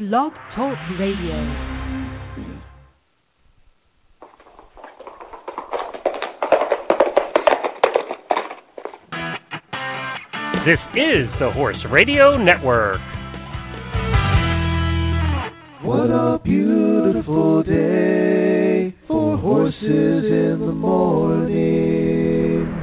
Blog Talk Radio. This is the Horse Radio Network. What a beautiful day for horses in the morning.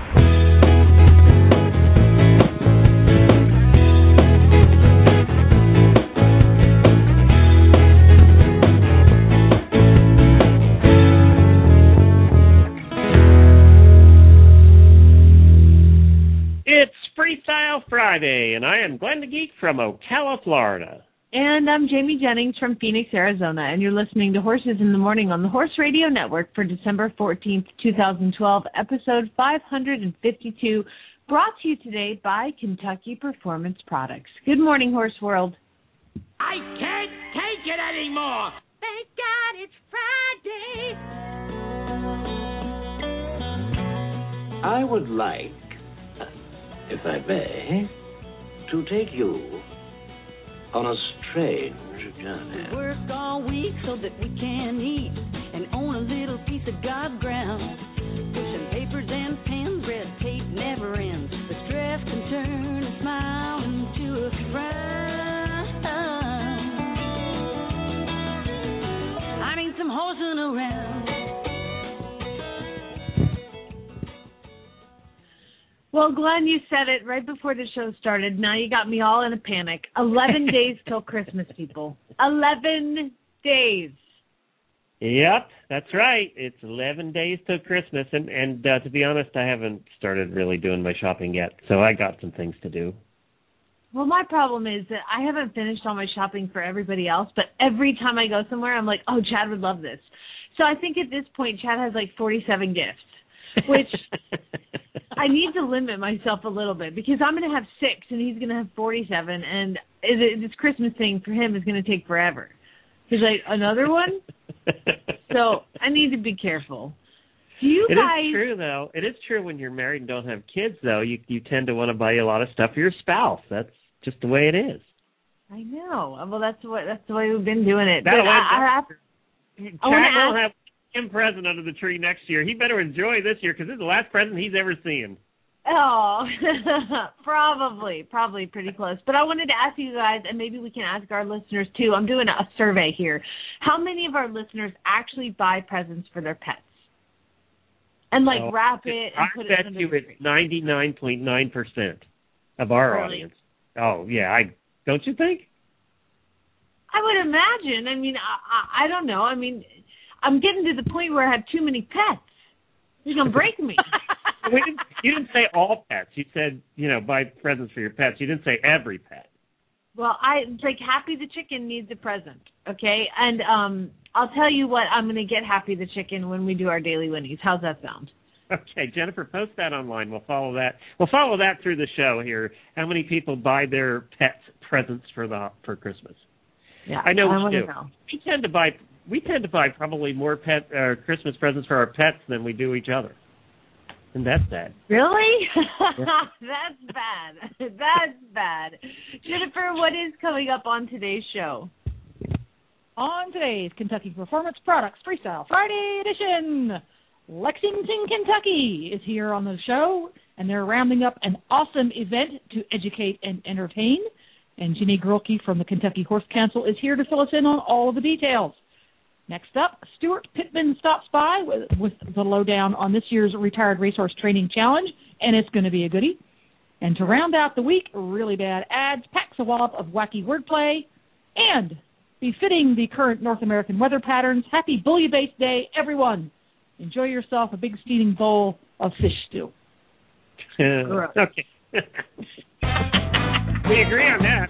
Freestyle Friday, and I am Glenn the Geek from Ocala, Florida. And I'm Jamie Jennings from Phoenix, Arizona, and you're listening to Horses in the Morning on the Horse Radio Network for December 14th, 2012, episode 552, brought to you today by Kentucky Performance Products. Good morning, Horse World. I can't take it anymore. Thank God it's Friday. I would like, if I may, to take you on a strange journey. We work all week so that we can eat and own a little piece of God's ground. Pushing papers and pens, red tape never ends. The stress can turn a smile into a frown. I need some horsing around. Well, Glenn, you said it right before the show started. Now you got me all in a panic. 11 days till Christmas, people. 11 days. Yep, that's right. It's 11 days till Christmas, and to be honest, I haven't started really doing my shopping yet, so I got some things to do. Well, my problem is that I haven't finished all my shopping for everybody else, but every time I go somewhere, I'm like, oh, Chad would love this. So I think at this point, Chad has like 47 gifts, which I need to limit myself a little bit because I'm going to have 6 and he's going to have 47, and this Christmas thing for him is going to take forever. He's like, another one? So I need to be careful. Do you guys... It is true, though. It is true when you're married and don't have kids, though. You tend to want to buy a lot of stuff for your spouse. That's just the way it is. I know. Well, that's the way we've been doing it. Chad will have him present under the tree next year. He better enjoy this year because this is the last present he's ever seeing. Oh, probably pretty close. But I wanted to ask you guys, and maybe we can ask our listeners too. I'm doing a survey here. How many of our listeners actually buy presents for their pets? And wrap it and put it under the tree? I bet you it's 99.9% of our audience. Oh, yeah. Don't you think? I would imagine. I mean, I don't know. I mean, I'm getting to the point where I have too many pets. You're going to break me. You didn't say all pets. You said, buy presents for your pets. You didn't say every pet. Well, Happy the Chicken needs a present, okay? And I'll tell you what, I'm going to get Happy the Chicken when we do our Daily Winnies. How's that sound? Okay, Jennifer, post that online. We'll follow that. We'll follow that through the show here. How many people buy their pets presents for Christmas? Yeah, I know we do. Know. We tend to buy probably more Christmas presents for our pets than we do each other. And that's bad. Really? That's bad. That's bad. Jennifer, what is coming up on today's show? On today's Kentucky Performance Products Freestyle Friday edition, Lexington, Kentucky is here on the show, and they're rounding up an awesome event to educate and entertain. And Ginny Grolke from the Kentucky Horse Council is here to fill us in on all of the details. Next up, Stuart Pittman stops by with the lowdown on this year's Retired Racehorse Training Challenge, and it's going to be a goodie. And to round out the week, Really Bad Ads packs a wallop of wacky wordplay, and befitting the current North American weather patterns, happy Bouillabaisse Day, everyone. Enjoy yourself a big steaming bowl of fish stew. Okay. We agree on that.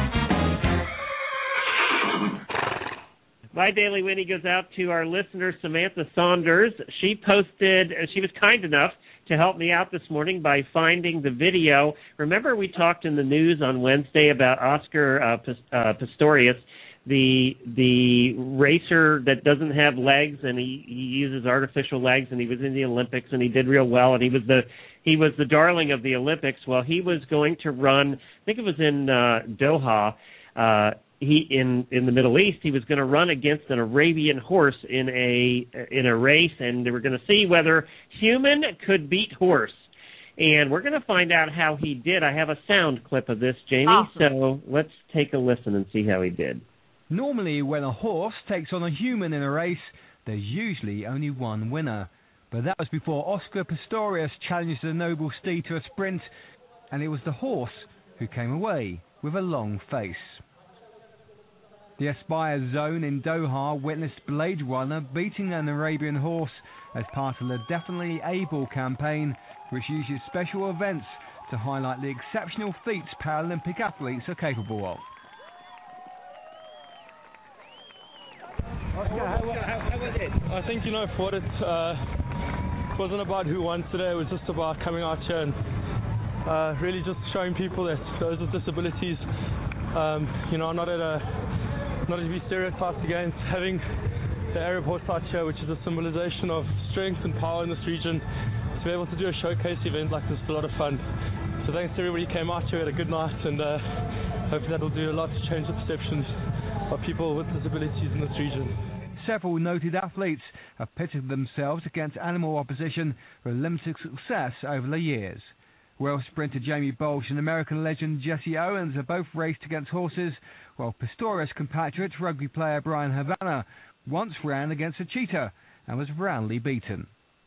My Daily Winnie goes out to our listener, Samantha Saunders. She was kind enough to help me out this morning by finding the video. Remember we talked in the news on Wednesday about Oscar Pistorius, the racer that doesn't have legs, and he uses artificial legs, and he was in the Olympics, and he did real well, and he was the darling of the Olympics. Well, he was going to run, I think it was in Doha, he in the Middle East, he was going to run against an Arabian horse in a race, and they were going to see whether human could beat horse. And we're going to find out how he did. I have a sound clip of this, Jamie, So let's take a listen and see how he did. Normally, when a horse takes on a human in a race, there's usually only one winner. But that was before Oscar Pistorius challenged the noble steed to a sprint, and it was the horse who came away with a long face. The Aspire Zone in Doha witnessed Blade Runner beating an Arabian horse as part of the Definitely Able campaign, which uses special events to highlight the exceptional feats Paralympic athletes are capable of. Oscar, how was it? I think, for what it wasn't about who won today, it was just about coming out here and really just showing people that those with disabilities, are not to be stereotyped against. Having the Arab horse out here, which is a symbolization of strength and power in this region, to be able to do a showcase event like this is a lot of fun. So thanks to everybody who came out here, had a good night, and hopefully that will do a lot to change the perceptions of people with disabilities in this region. Several noted athletes have pitted themselves against animal opposition for limited success over the years. Welsh sprinter Jamie Bolsh and American legend Jesse Owens have both raced against horses, while Pistorius compatriot rugby player Brian Havana once ran against a cheetah and was roundly beaten.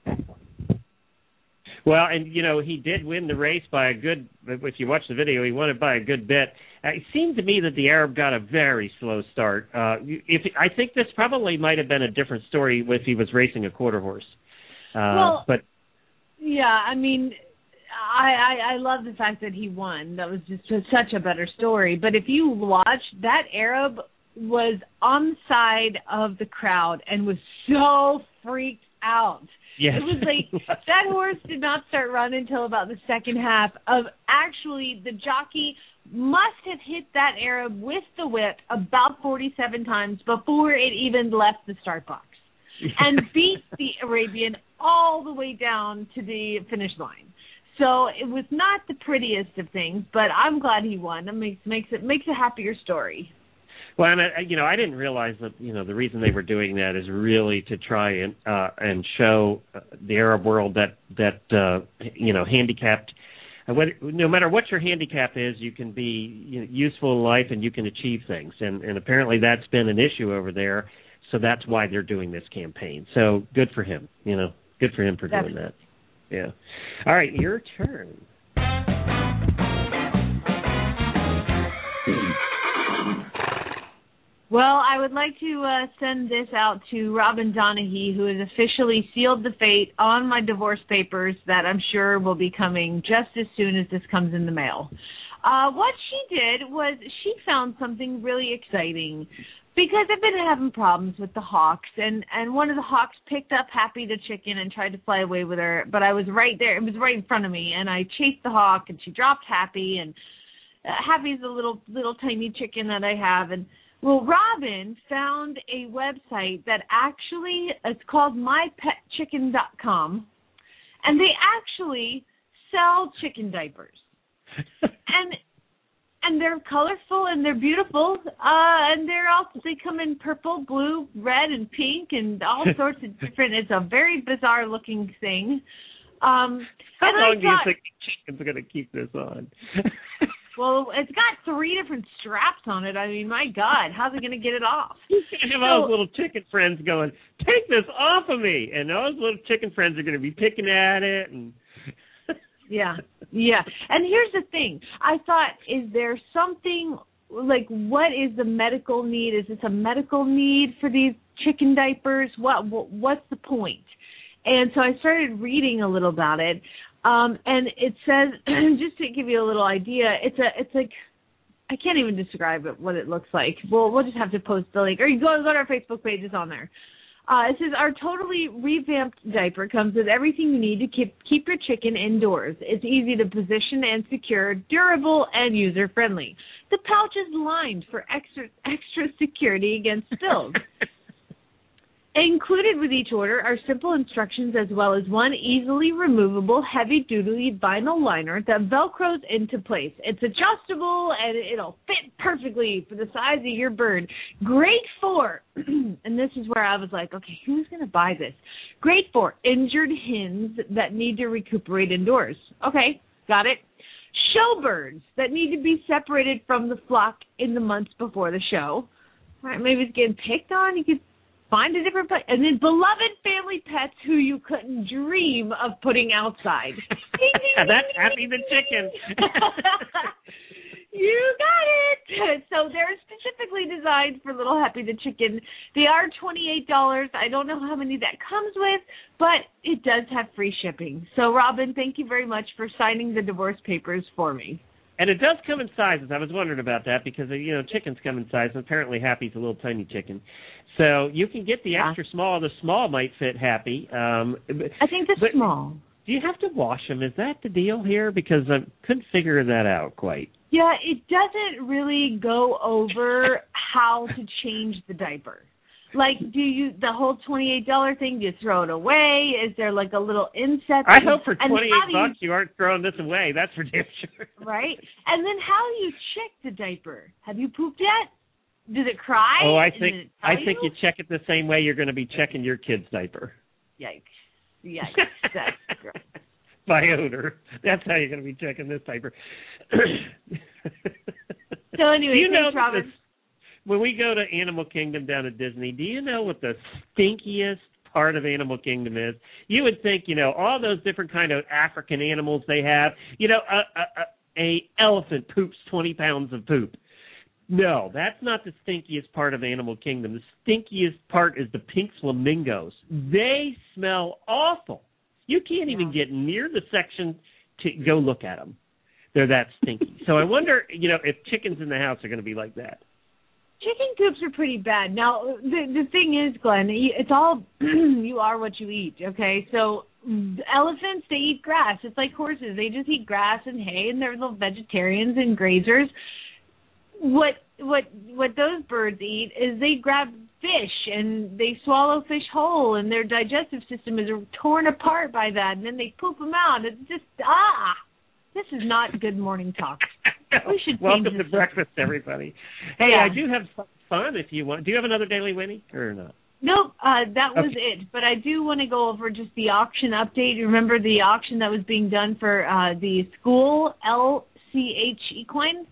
Well, and, he did win the race by a good, if you watch the video, he won it by a good bit. It seemed to me that the Arab got a very slow start. I think this probably might have been a different story if he was racing a quarter horse. But yeah, I mean, I love the fact that he won. That was just such a better story. But if you watch, that Arab was on the side of the crowd and was so freaked out. Yes. It was like that horse did not start running until about the second half of actually the jockey must have hit that Arab with the whip about 47 times before it even left the start box and beat the Arabian all the way down to the finish line. So it was not the prettiest of things, but I'm glad he won. It makes a happier story. Well, and I didn't realize that the reason they were doing that is really to try and show the Arab world that handicapped. No matter what your handicap is, you can be useful in life and you can achieve things. And apparently that's been an issue over there, so that's why they're doing this campaign. So good for him. Good for him for doing that. Yeah. All right, your turn. Well, I would like to send this out to Robin Donaghy, who has officially sealed the fate on my divorce papers that I'm sure will be coming just as soon as this comes in the mail. What she did was she found something really exciting because I've been having problems with the hawks, and one of the hawks picked up Happy the chicken and tried to fly away with her, but I was right there. It was right in front of me, and I chased the hawk, and she dropped Happy, and Happy's a little tiny chicken that I have, and well, Robin found a website that actually, it's called mypetchicken.com, and they actually sell chicken diapers. and they're colorful and they're beautiful, and they come in purple, blue, red, and pink, and all sorts of different. It's a very bizarre looking thing. How long do you think the chicken's going to keep this on? Well, it's got 3 different straps on it. I mean, my God, how's it going to get it off? You have all those little chicken friends going, take this off of me. And those little chicken friends are going to be picking at it. And Yeah. And here's the thing. I thought, is there something, like, what is the medical need? Is this a medical need for these chicken diapers? What's the point? And so I started reading a little about it. And it says, just to give you a little idea, it's like, I can't even describe it, what it looks like. We'll just have to post the link, or you go to our Facebook page, it's on there. It says, our totally revamped diaper comes with everything you need to keep your chicken indoors. It's easy to position and secure, durable, and user-friendly. The pouch is lined for extra security against spills. Included with each order are simple instructions as well as one easily removable heavy-duty vinyl liner that velcros into place. It's adjustable and it'll fit perfectly for the size of your bird. Great for, and this is where I was like, okay, who's going to buy this? Great for injured hens that need to recuperate indoors. Okay, got it. Showbirds that need to be separated from the flock in the months before the show. All right, maybe it's getting picked on. You could find a different place. And then beloved family pets who you couldn't dream of putting outside. That's Happy the Chicken. You got it. So they're specifically designed for little Happy the Chicken. They are $28. I don't know how many that comes with, but it does have free shipping. So, Robin, thank you very much for signing the divorce papers for me. And it does come in sizes. I was wondering about that because, chickens come in sizes. Apparently Happy's a little tiny chicken. So you can get the extra small. The small might fit Happy. I think the small. Do you have to wash them? Is that the deal here? Because I couldn't figure that out quite. Yeah, it doesn't really go over how to change the diaper. Like, the whole $28 thing, do you throw it away? Is there like a little inset? I hope for $28 you aren't throwing this away. That's for damn sure. Right? And then how do you check the diaper? Have you pooped yet? Does it cry? Oh, I think you check it the same way you're going to be checking your kid's diaper. Yikes. That's gross. By odor. That's how you're going to be checking this diaper. So anyway, thanks, Robin. When we go to Animal Kingdom down at Disney, do you know what the stinkiest part of Animal Kingdom is? You would think, all those different kind of African animals they have, a elephant poops 20 pounds of poop. No, that's not the stinkiest part of Animal Kingdom. The stinkiest part is the pink flamingos. They smell awful. You can't even get near the section to go look at them. They're that stinky. So I wonder, if chickens in the house are going to be like that. Chicken coops are pretty bad. Now, the thing is, Glenn, it's all you are what you eat, okay? So elephants, they eat grass. It's like horses. They just eat grass and hay, and they're little vegetarians and grazers. What those birds eat is they grab fish and they swallow fish whole, and their digestive system is torn apart by that, and then they poop them out. It's just this is not good morning talk. We should welcome to breakfast, everybody. Hey, I do have fun if you want. Do you have another Daily Winnie or not? Nope, that was it. But I do want to go over just the auction update. Remember the auction that was being done for the school LCH Equine?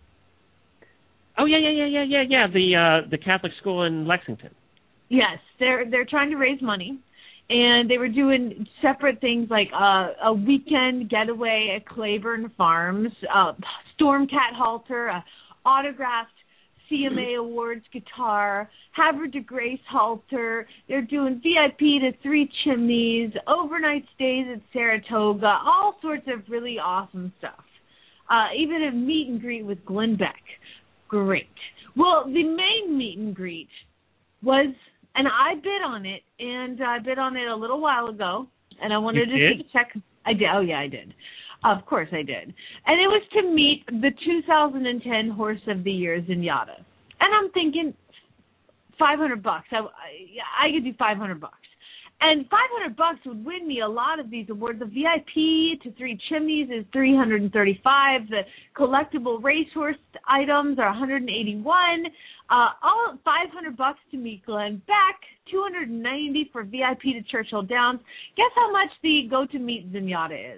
Oh yeah. The Catholic school in Lexington. Yes, they're trying to raise money, and they were doing separate things like a weekend getaway at Claiborne Farms, Stormcat halter, a autographed CMA Awards guitar, Havre de Grace halter. They're doing VIP to Three Chimneys, overnight stays at Saratoga, all sorts of really awesome stuff. Even a meet and greet with Glenn Beck. Great. Well, the main meet and greet was, and I bid on it, and I bid on it a little while ago, and I wanted to check. I did. Oh, yeah, I did. Of course I did. And it was to meet the 2010 Horse of the Year, Zenyatta. And I'm thinking $500. I could do $500. And $500 would win me a lot of these awards. The VIP to Three Chimneys is $335. The collectible racehorse items are $181. All $500 to meet Glenn Beck. $290 for VIP to Churchill Downs. Guess how much the go to meet Zenyatta is?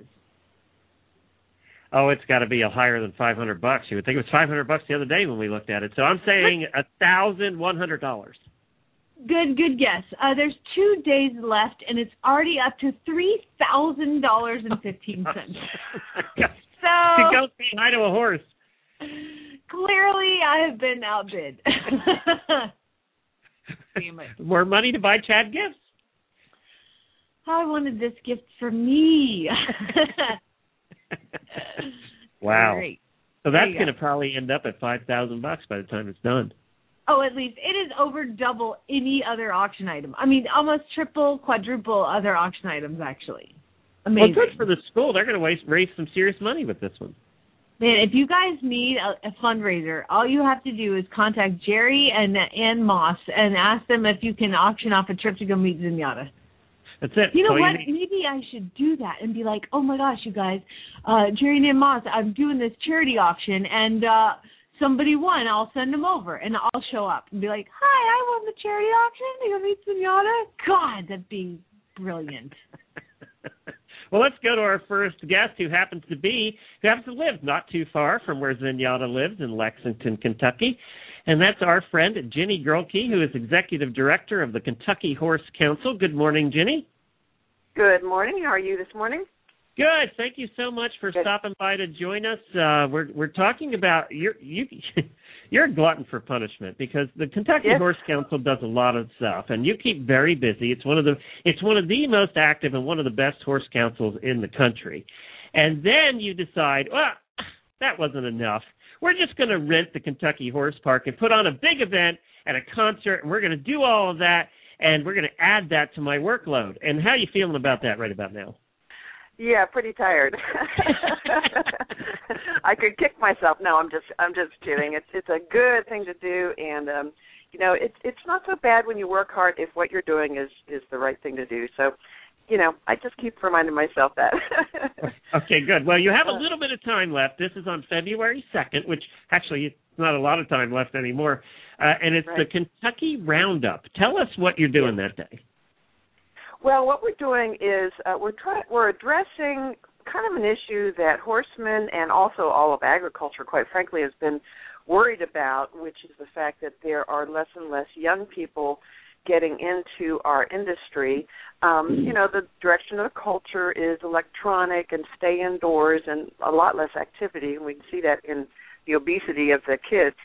Oh, it's got to be higher than $500. You would think it was $500 the other day when we looked at it. So I'm saying $1,100. Good guess. There's 2 days left, and it's already up to $3,000.15. So go say hi to a horse. Clearly, I have been outbid. More money to buy Chad gifts. I wanted this gift for me. Wow. Great. So that's going to probably end up at $5,000 by the time it's done. Oh, at least. It is over double any other auction item. I mean, almost triple, quadruple other auction items, actually. Amazing. Well, good for the school. They're going to raise some serious money with this one. Man, if you guys need a fundraiser, all you have to do is contact Jerry and Ann Moss and ask them if you can auction off a trip to go meet Zenyatta. That's it. You know all what? You need. Maybe I should do that and be like, oh, my gosh, you guys, Jerry and Ann Moss, I'm doing this charity auction, and somebody won. I'll send them over, and I'll show up and be like, hi, I won the charity auction to go meet Zenyatta. God, that'd be brilliant. Well, let's go to our first guest who happens to live not too far from where Zenyatta lives in Lexington, Kentucky. And that's our friend, Ginny Gerlke, who is Executive Director of the Kentucky Horse Council. Good morning, Ginny. Good morning. How are you this morning? Good. Thank you so much for stopping by to join us. We're talking about you're a glutton for punishment because the Kentucky Horse Council does a lot of stuff, and you keep very busy. It's one of the most active and one of the best horse councils in the country. And then you decide, well, that wasn't enough. We're just going to rent the Kentucky Horse Park and put on a big event and a concert, and we're going to do all of that, and we're going to add that to my workload. And how are you feeling about that right about now? Yeah, pretty tired. I could kick myself. No, I'm just kidding. It's a good thing to do, and it's not so bad when you work hard if what you're doing is the right thing to do. So, I just keep reminding myself that. Okay, good. Well, you have a little bit of time left. This is on February 2nd, which actually it's not a lot of time left anymore, and it's the Kentucky Roundup. Tell us what you're doing that day. Well, what we're doing is we're addressing kind of an issue that horsemen and also all of agriculture, quite frankly, has been worried about, which is the fact that there are less and less young people getting into our industry. The direction of the culture is electronic and stay indoors and a lot less activity, and we can see that in the obesity of the kids.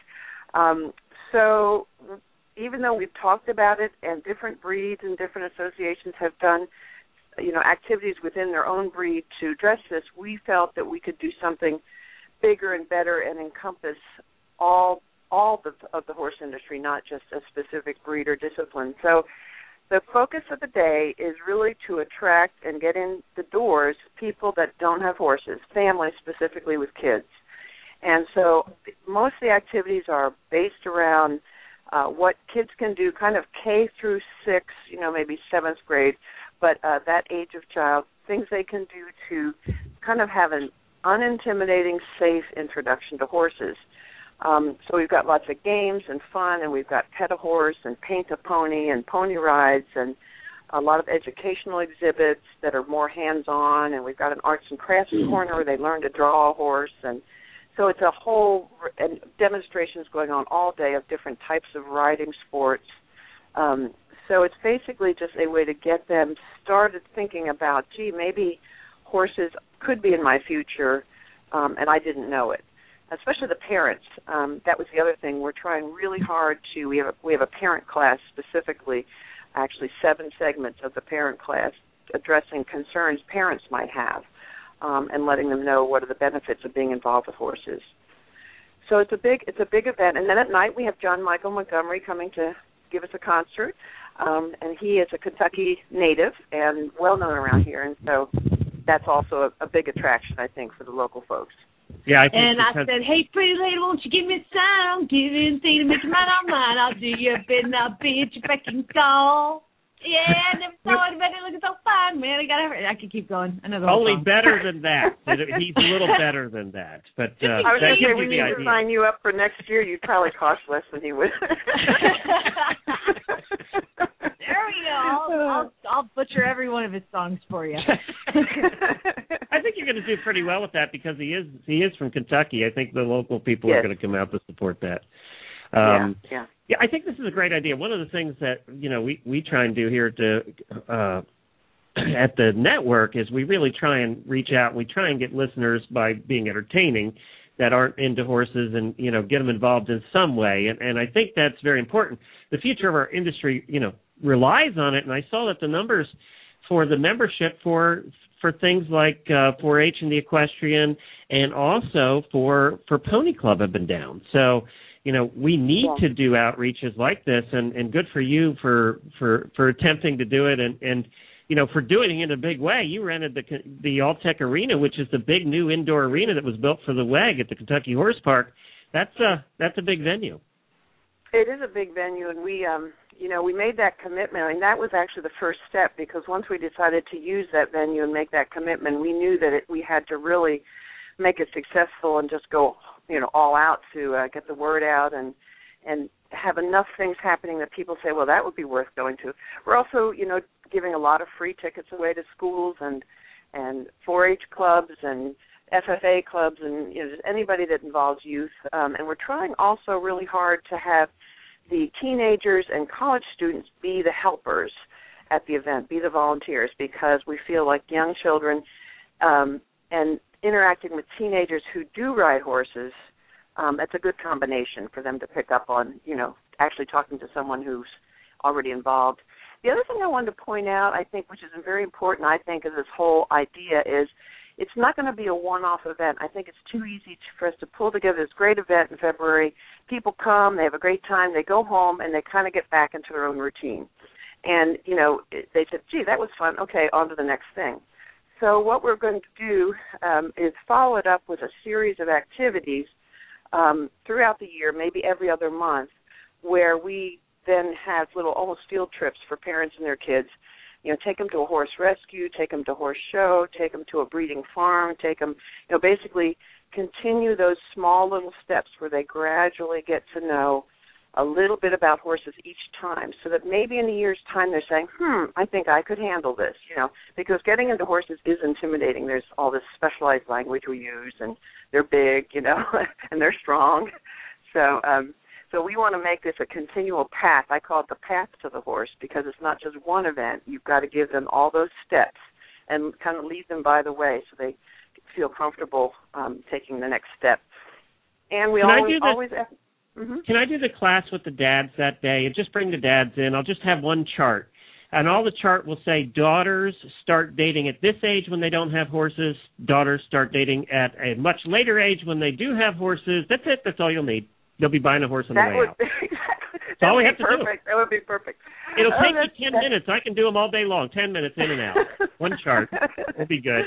So even though we've talked about it and different breeds and different associations have done, activities within their own breed to address this, we felt that we could do something bigger and better and encompass all of the horse industry, not just a specific breed or discipline. So the focus of the day is really to attract and get in the doors people that don't have horses, families specifically with kids. And so most of the activities are based around what kids can do, kind of K through 6, maybe 7th grade, but that age of child, things they can do to kind of have an unintimidating, safe introduction to horses. So we've got lots of games and fun, and we've got pet a horse and paint a pony and pony rides and a lot of educational exhibits that are more hands-on, and we've got an arts and crafts corner where they learn to draw a horse, and so it's a whole demonstrations going on all day of different types of riding sports. So it's basically just a way to get them started thinking about, maybe horses could be in my future, and I didn't know it. Especially the parents. That was the other thing. We're trying really hard to. We have a parent class specifically, actually 7 segments of the parent class addressing concerns parents might have. And letting them know what are the benefits of being involved with horses. So it's a big event. And then at night we have John Michael Montgomery coming to give us a concert. And he is a Kentucky native and well known around here. And so that's also a big attraction, I think, for the local folks. Yeah, I said, hey, pretty lady, won't you give me a sign? I'm giving thing to make your mind on mine. I'll do you a bit and I'll be at your beck and call. Yeah, I never saw anybody looking so fine, man. I could keep going. Only better than that. He's a little better than that. But I was going to say, we need to sign you up for next year. You'd probably cost less than he would. There we go. I'll butcher every one of his songs for you. I think you're going to do pretty well with that because he is from Kentucky. I think the local people are going to come out to support that. Yeah, I think this is a great idea. One of the things that we try and do here at the network is we really try and reach out. And we try and get listeners by being entertaining that aren't into horses and get them involved in some way. And I think that's very important. The future of our industry relies on it. And I saw that the numbers for the membership for things like 4-H and the equestrian and also for Pony Club have been down. So. We need to do outreaches like this, and good for you for attempting to do it. And for doing it in a big way, you rented the Alltech Arena, which is the big new indoor arena that was built for the WEG at the Kentucky Horse Park. That's a big venue. It is a big venue, and we made that commitment. I mean, that was actually the first step, because once we decided to use that venue and make that commitment, we knew that we had to really make it successful and just go, all out to get the word out and have enough things happening that people say, well, that would be worth going to. We're also, giving a lot of free tickets away to schools and 4-H clubs and FFA clubs and just anybody that involves youth. And we're trying also really hard to have the teenagers and college students be the helpers at the event, be the volunteers, because we feel like young children and interacting with teenagers who do ride horses, it's a good combination for them to pick up on, actually talking to someone who's already involved. The other thing I wanted to point out, I think, which is very important, I think, of this whole idea is it's not going to be a one-off event. I think it's too easy for us to pull together this great event in February. People come, they have a great time, they go home, and they kind of get back into their own routine. And, they said, gee, that was fun. Okay, on to the next thing. So what we're going to do is follow it up with a series of activities throughout the year, maybe every other month, where we then have little almost field trips for parents and their kids. Take them to a horse rescue, take them to horse show, take them to a breeding farm, take them, basically continue those small little steps where they gradually get to know a little bit about horses each time, so that maybe in a year's time they're saying, I think I could handle this, because getting into horses is intimidating. There's all this specialized language we use, and they're big, and they're strong. So we want to make this a continual path. I call it the path to the horse, because it's not just one event. You've got to give them all those steps and kind of lead them by the way so they feel comfortable taking the next step. And we always Can I do the class with the dads that day? And just bring the dads in. I'll just have one chart. And all the chart will say daughters start dating at this age when they don't have horses. Daughters start dating at a much later age when they do have horses. That's it. That's all you'll need. They'll be buying a horse on the way out. That's all we have to do. That would be perfect. It'll take you 10 minutes. I can do them all day long. 10 minutes in and out. One chart. We'll be good.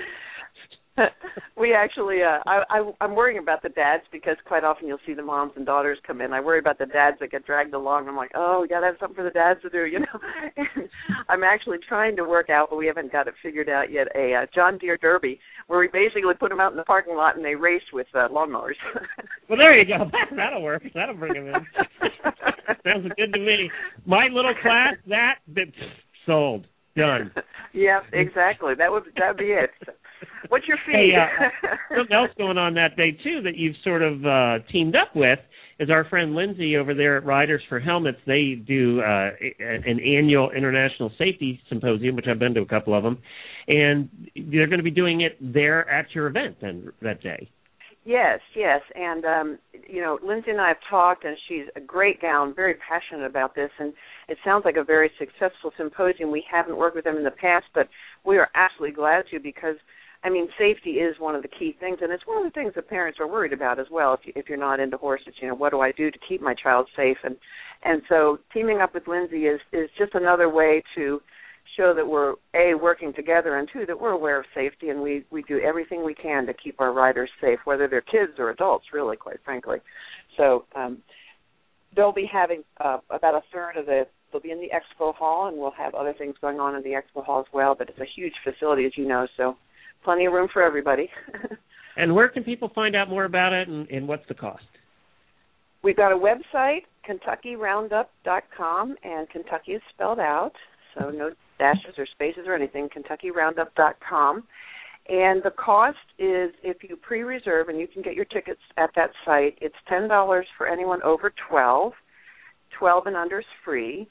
We actually, I'm worrying about the dads, because quite often you'll see the moms and daughters come in. I worry about the dads that get dragged along. I'm like, we got to have something for the dads to do, And I'm actually trying to work out, but we haven't got it figured out yet, a John Deere Derby, where we basically put them out in the parking lot and they race with lawnmowers. Well, there you go. That'll work. That'll bring them in. Sounds good to me. My little class, that's sold. Done. Yeah, exactly. That'd be it. What's your fee? Hey, something else going on that day, too, that you've sort of teamed up with is our friend Lindsay over there at Riders for Helmets. They do an annual international safety symposium, which I've been to a couple of them, and they're going to be doing it there at your event then that day. Yes, and Lindsay and I have talked, and she's a great gal and very passionate about this, and it sounds like a very successful symposium. We haven't worked with them in the past, but we are absolutely glad to, because, safety is one of the key things, and it's one of the things that parents are worried about as well. If you're not into horses, what do I do to keep my child safe? And so teaming up with Lindsay is just another way to show that we're, A, working together, and 2, that we're aware of safety, and we do everything we can to keep our riders safe, whether they're kids or adults, really, quite frankly. So they'll be having about a third of they'll be in the expo hall, and we'll have other things going on in the expo hall as well, but it's a huge facility, as you know, so plenty of room for everybody. And where can people find out more about it, and what's the cost? We've got a website, KentuckyRoundup.com, and Kentucky is spelled out, so no dashes or spaces or anything, KentuckyRoundup.com. And the cost is, if you pre-reserve, and you can get your tickets at that site, it's $10 for anyone over 12. 12 and under is free.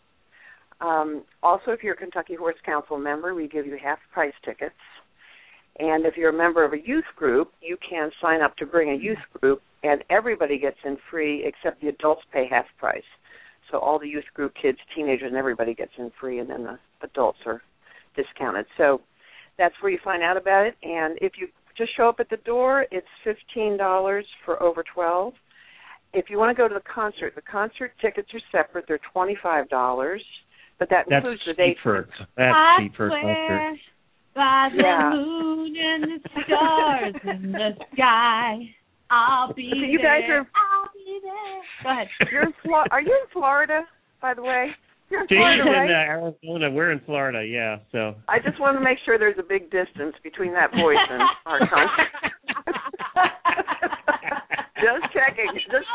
Also, if you're a Kentucky Horse Council member, we give you half-price tickets. And if you're a member of a youth group, you can sign up to bring a youth group, and everybody gets in free except the adults pay half price. So all the youth group kids, teenagers, and everybody gets in free, and then the adults are discounted. So that's where you find out about it. And if you just show up at the door, it's $15 for over 12. If you want to go to the concert tickets are separate. They're $25. But that That's includes the date. That's cheap for concert. By the moon and the stars in the sky, I'll be you there. Guys I'll be there. Go ahead. Are you in Florida, by the way? You're in She's Florida, right? in Arizona. We're in Florida, yeah. So I just want to make sure there's a big distance between that voice and our concert. Just checking.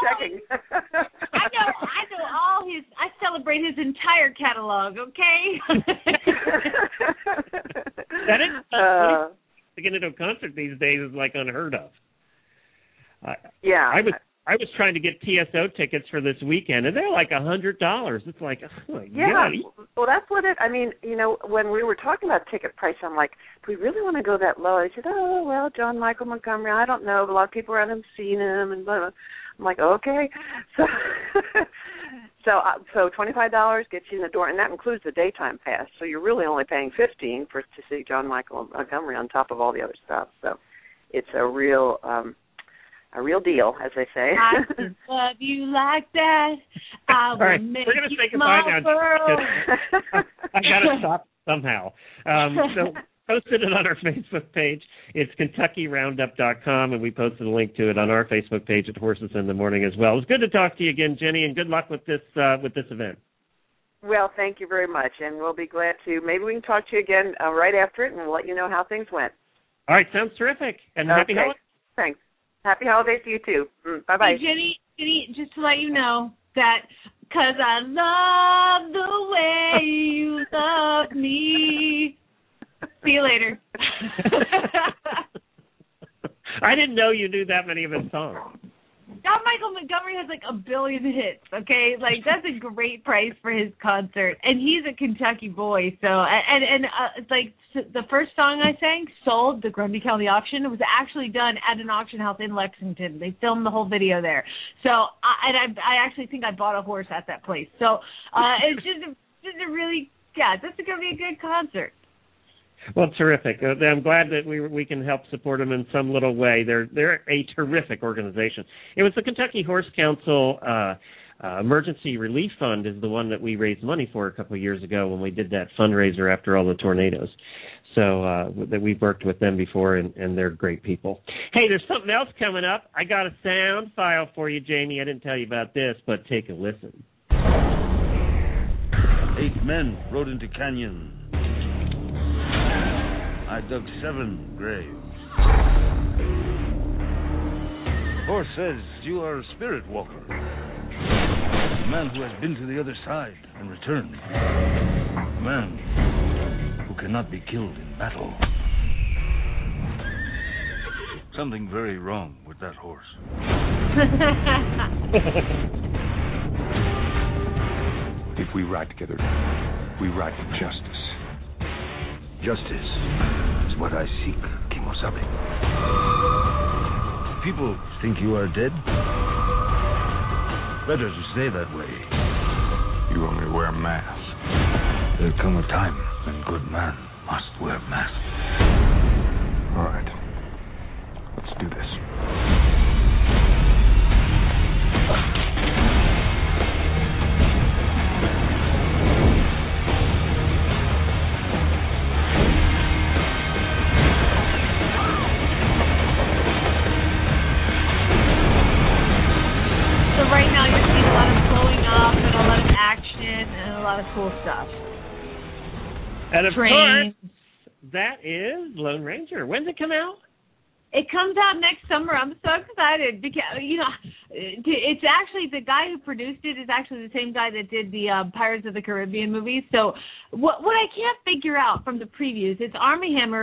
I know all his. I celebrate his entire catalog. Okay. That is to get into a concert these days is like unheard of. Yeah. I was trying to get TSO tickets for this weekend, and they're like $100. It's like, oh my God. Well, that's what it. I mean, when we were talking about ticket price, I'm like, do we really want to go that low? I said, oh well, John Michael Montgomery. I don't know. A lot of people haven't seen him, and blah, blah. I'm like, okay. So $25 gets you in the door, and that includes the daytime pass. So you're really only paying $15 to see John Michael Montgomery on top of all the other stuff. So it's a real deal, as they say. I just love you like that. I will right, make we're gonna you say goodbye my now. girl. I got to stop somehow. So posted it on our Facebook page. It's KentuckyRoundup.com, and we posted a link to it on our Facebook page at Horses in the Morning as well. It's good to talk to you again, Jenny, and good luck with this event. Well, thank you very much, and we'll be glad to. Maybe we can talk to you again right after it, and we'll let you know how things went. All right, sounds terrific. And happy holidays. Thanks. Happy holidays to you, too. Bye-bye. Hey, Jenny, just to let you know that because I love the way you love me. See you later. I didn't know you knew that many of his songs. John Michael Montgomery has like 1 billion hits, okay? Like, that's a great price for his concert. And he's a Kentucky boy, so, like, the first song I sang, Sold, the Grundy County auction, was actually done at an auction house in Lexington. They filmed the whole video there. So, I actually think I bought a horse at that place. So, it's just a really, this is going to be a good concert. Well, terrific. I'm glad that we can help support them in some little way. They're a terrific organization. It was the Kentucky Horse Council Emergency Relief Fund is the one that we raised money for a couple of years ago when we did that fundraiser after all the tornadoes. So that we've worked with them before, and they're great people. Hey, there's something else coming up. I got a sound file for you, Jamie. I didn't tell you about this, but take a listen. 8 men rode into canyon. I dug 7 graves. Horse says you are a spirit walker. A man who has been to the other side and returned. A man who cannot be killed in battle. Something very wrong with that horse. If we ride together, we ride for justice. Justice is what I seek, Kimosabe. People think you are dead. Better to stay that way. You only wear masks. There'll come a time when good man must wear masks. All right. Let's do this. Cool stuff. And of course, that is Lone Ranger. When's it come out? It comes out next summer. I'm so excited because it's actually the guy who produced it is actually the same guy that did the Pirates of the Caribbean movies. So what I can't figure out from the previews, it's Armie Hammer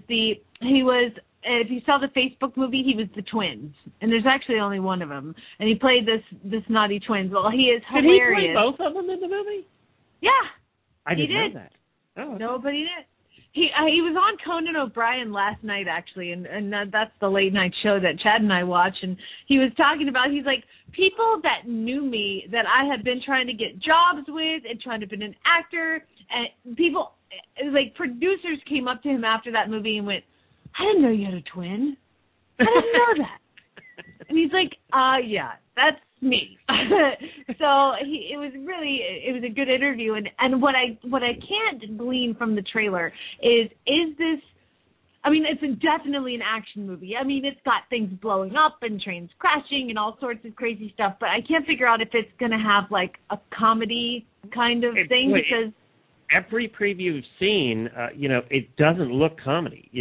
if you saw the Facebook movie, he was the twins, and there's actually only one of them, and he played this naughty twins. Well, he is hilarious. Did he play both of them in the movie? Yeah, I didn't know that. Oh, okay. Nobody did. He was on Conan O'Brien last night, actually, and that's the late night show that Chad and I watch. And he was talking about, he's like, people that knew me, that I had been trying to get jobs with and trying to be an actor, and people, like producers came up to him after that movie and went, I didn't know you had a twin. I didn't know that. And he's like, yeah, me. So it was a good interview, and what I can't glean from the trailer is this. I mean, it's definitely an action movie. I mean, it's got things blowing up and trains crashing and all sorts of crazy stuff, but I can't figure out if it's going to have like a comedy kind of thing because every preview you've seen, it doesn't look comedy.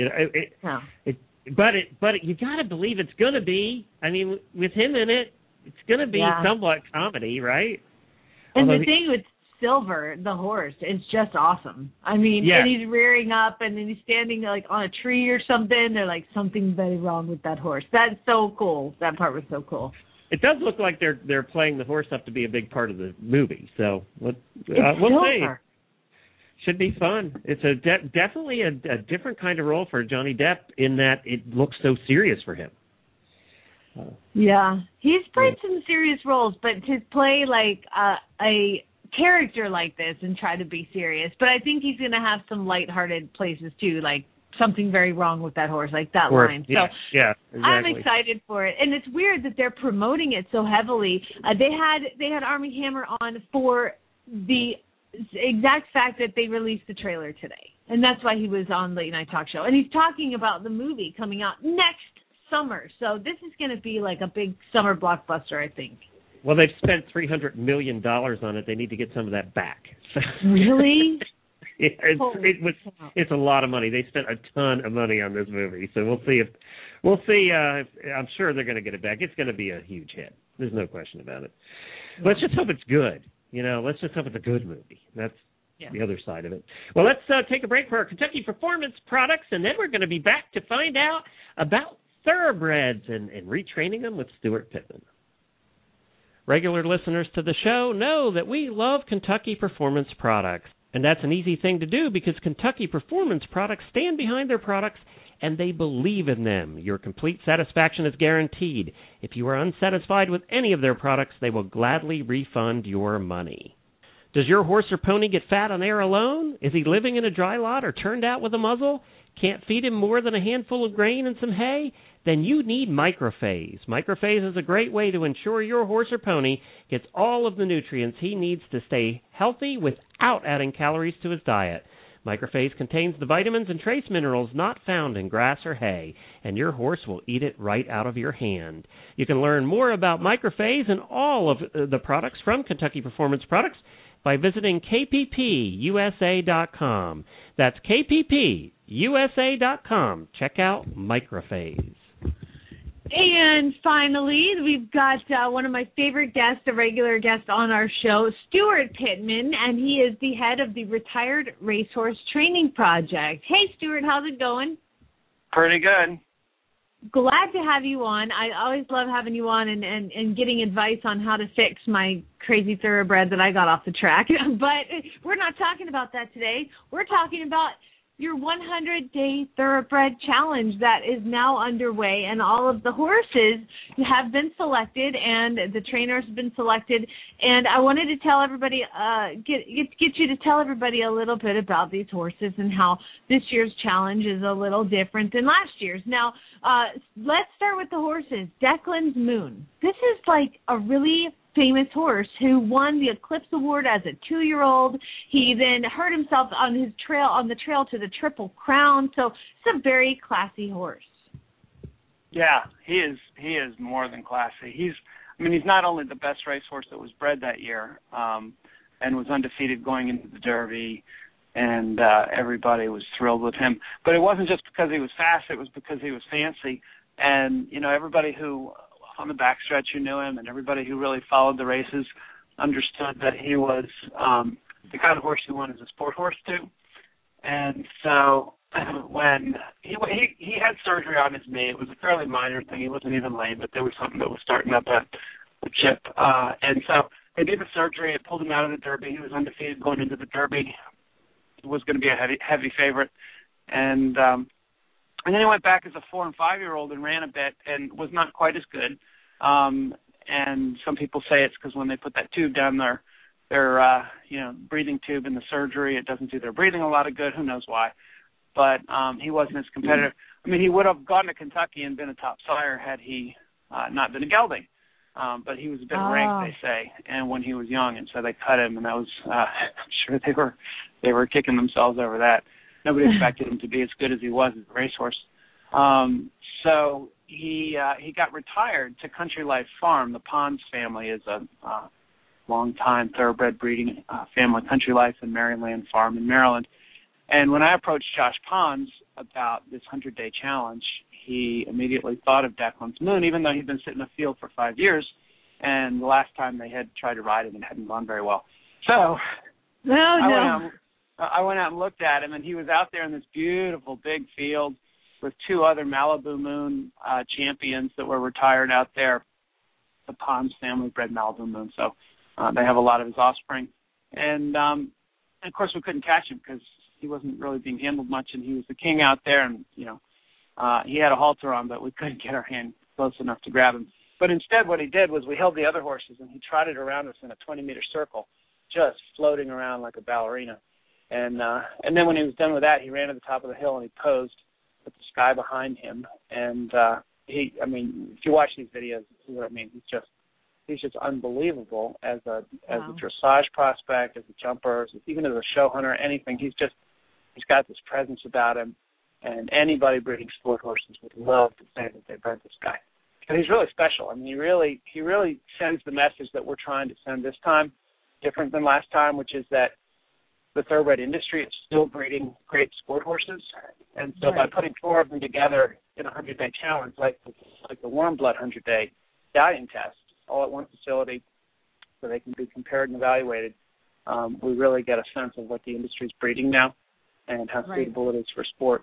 But you got to believe it's going to be. I mean, with him in it, it's going to be somewhat comedy, right? And the thing with Silver, the horse, is just awesome. I mean, and he's rearing up, and then he's standing like on a tree or something. They're like, something very wrong with that horse. That's so cool. That part was so cool. It does look like they're playing the horse up to be a big part of the movie. So we'll see. Should be fun. It's definitely a different kind of role for Johnny Depp in that it looks so serious for him. He's played some serious roles, but to play like a character like this and try to be serious. But I think he's going to have some lighthearted places too, like something very wrong with that horse, like that line. So exactly. I'm excited for it, and it's weird that they're promoting it so heavily. They had Armie Hammer on for the exact fact that they released the trailer today, and that's why he was on Late Night Talk Show, and he's talking about the movie coming out next summer. So this is going to be like a big summer blockbuster, I think. Well, they've spent $300 million on it. They need to get some of that back. Really? It's a lot of money. They spent a ton of money on this movie. So we'll see. I'm sure they're going to get it back. It's going to be a huge hit. There's no question about it. Let's just hope it's good. Let's just hope it's a good movie. That's the other side of it. Well, let's take a break for our Kentucky Performance products, and then we're going to be back to find out about thoroughbreds and retraining them with Stuart Pittman. Regular listeners to the show know that we love Kentucky Performance products, and that's an easy thing to do because Kentucky Performance products stand behind their products and they believe in them. Your complete satisfaction is guaranteed. If you are unsatisfied with any of their products, they will gladly refund your money. Does your horse or pony get fat on air alone? Is he living in a dry lot or turned out with a muzzle? Can't feed him more than a handful of grain and some hay? Then you need Microphase. Microphase is a great way to ensure your horse or pony gets all of the nutrients he needs to stay healthy without adding calories to his diet. Microphase contains the vitamins and trace minerals not found in grass or hay, and your horse will eat it right out of your hand. You can learn more about Microphase and all of the products from Kentucky Performance Products by visiting kppusa.com. That's kppusa.com. Check out Microphase. And finally, we've got one of my favorite guests, a regular guest on our show, Stuart Pittman, and he is the head of the Retired Racehorse Training Project. Hey, Stuart, how's it going? Pretty good. Glad to have you on. I always love having you on and getting advice on how to fix my crazy thoroughbred that I got off the track. But we're not talking about that today. We're talking about your 100-day thoroughbred challenge that is now underway, and all of the horses have been selected, and the trainers have been selected. And I wanted to tell everybody, get you to tell everybody a little bit about these horses and how this year's challenge is a little different than last year's. Now, let's start with the horses. Declan's Moon. This is like a really famous horse who won the Eclipse Award as a 2-year-old. He then hurt himself on the trail to the Triple Crown. So it's a very classy horse. Yeah, he is more than classy. He's not only the best racehorse that was bred that year, and was undefeated going into the Derby, and everybody was thrilled with him. But it wasn't just because he was fast; it was because he was fancy. And everybody who on the backstretch who knew him, and everybody who really followed the races understood that he was the kind of horse you want as a sport horse too. And so when he had surgery on his knee, it was a fairly minor thing. He wasn't even lame, but there was something that was starting up a chip. And so they did the surgery. It pulled him out of the Derby. He was undefeated going into the Derby. He was going to be a heavy favorite. And then he went back as a 4- and 5-year-old and ran a bit and was not quite as good. And some people say it's because when they put that tube down their breathing tube in the surgery, it doesn't do their breathing a lot of good. Who knows why? But he wasn't as competitive. I mean, he would have gone to Kentucky and been a top sire had he not been a gelding. but he was a bit rank, they say, and when he was young, and so they cut him, and that was I'm sure they were kicking themselves over that. Nobody expected him to be as good as he was as a racehorse. So he got retired to Country Life Farm. The Pons family is a long-time thoroughbred breeding family, Country Life and Maryland Farm in Maryland. And when I approached Josh Pons about this 100-day challenge, he immediately thought of Declan's Moon, even though he'd been sitting in the field for 5 years, and the last time they had tried to ride him, it hadn't gone very well. So I went out and looked at him, and he was out there in this beautiful big field with 2 other Malibu Moon champions that were retired out there. The Pons family bred Malibu Moon, so they have a lot of his offspring. And of course, we couldn't catch him because he wasn't really being handled much, and he was the king out there, and, you know, he had a halter on, but we couldn't get our hand close enough to grab him. But instead what he did was we held the other horses, and he trotted around us in a 20-meter circle, just floating around like a ballerina. And then when he was done with that, he ran to the top of the hill, and he posed with the sky behind him. And I mean, if you watch these videos, this is what I mean. He's just unbelievable as a dressage prospect, as a jumper, even as a show hunter, anything. He's got this presence about him, and anybody breeding sport horses would love to say that they bred this guy. And he's really special. I mean, he really sends the message that we're trying to send this time, different than last time, which is that the thoroughbred industry is still breeding great sport horses. And so by putting 4 of them together in a 100-day challenge, like the Warm Blood 100-day stallion test, all at one facility so they can be compared and evaluated, we really get a sense of what the industry is breeding now and how suitable it is for sport.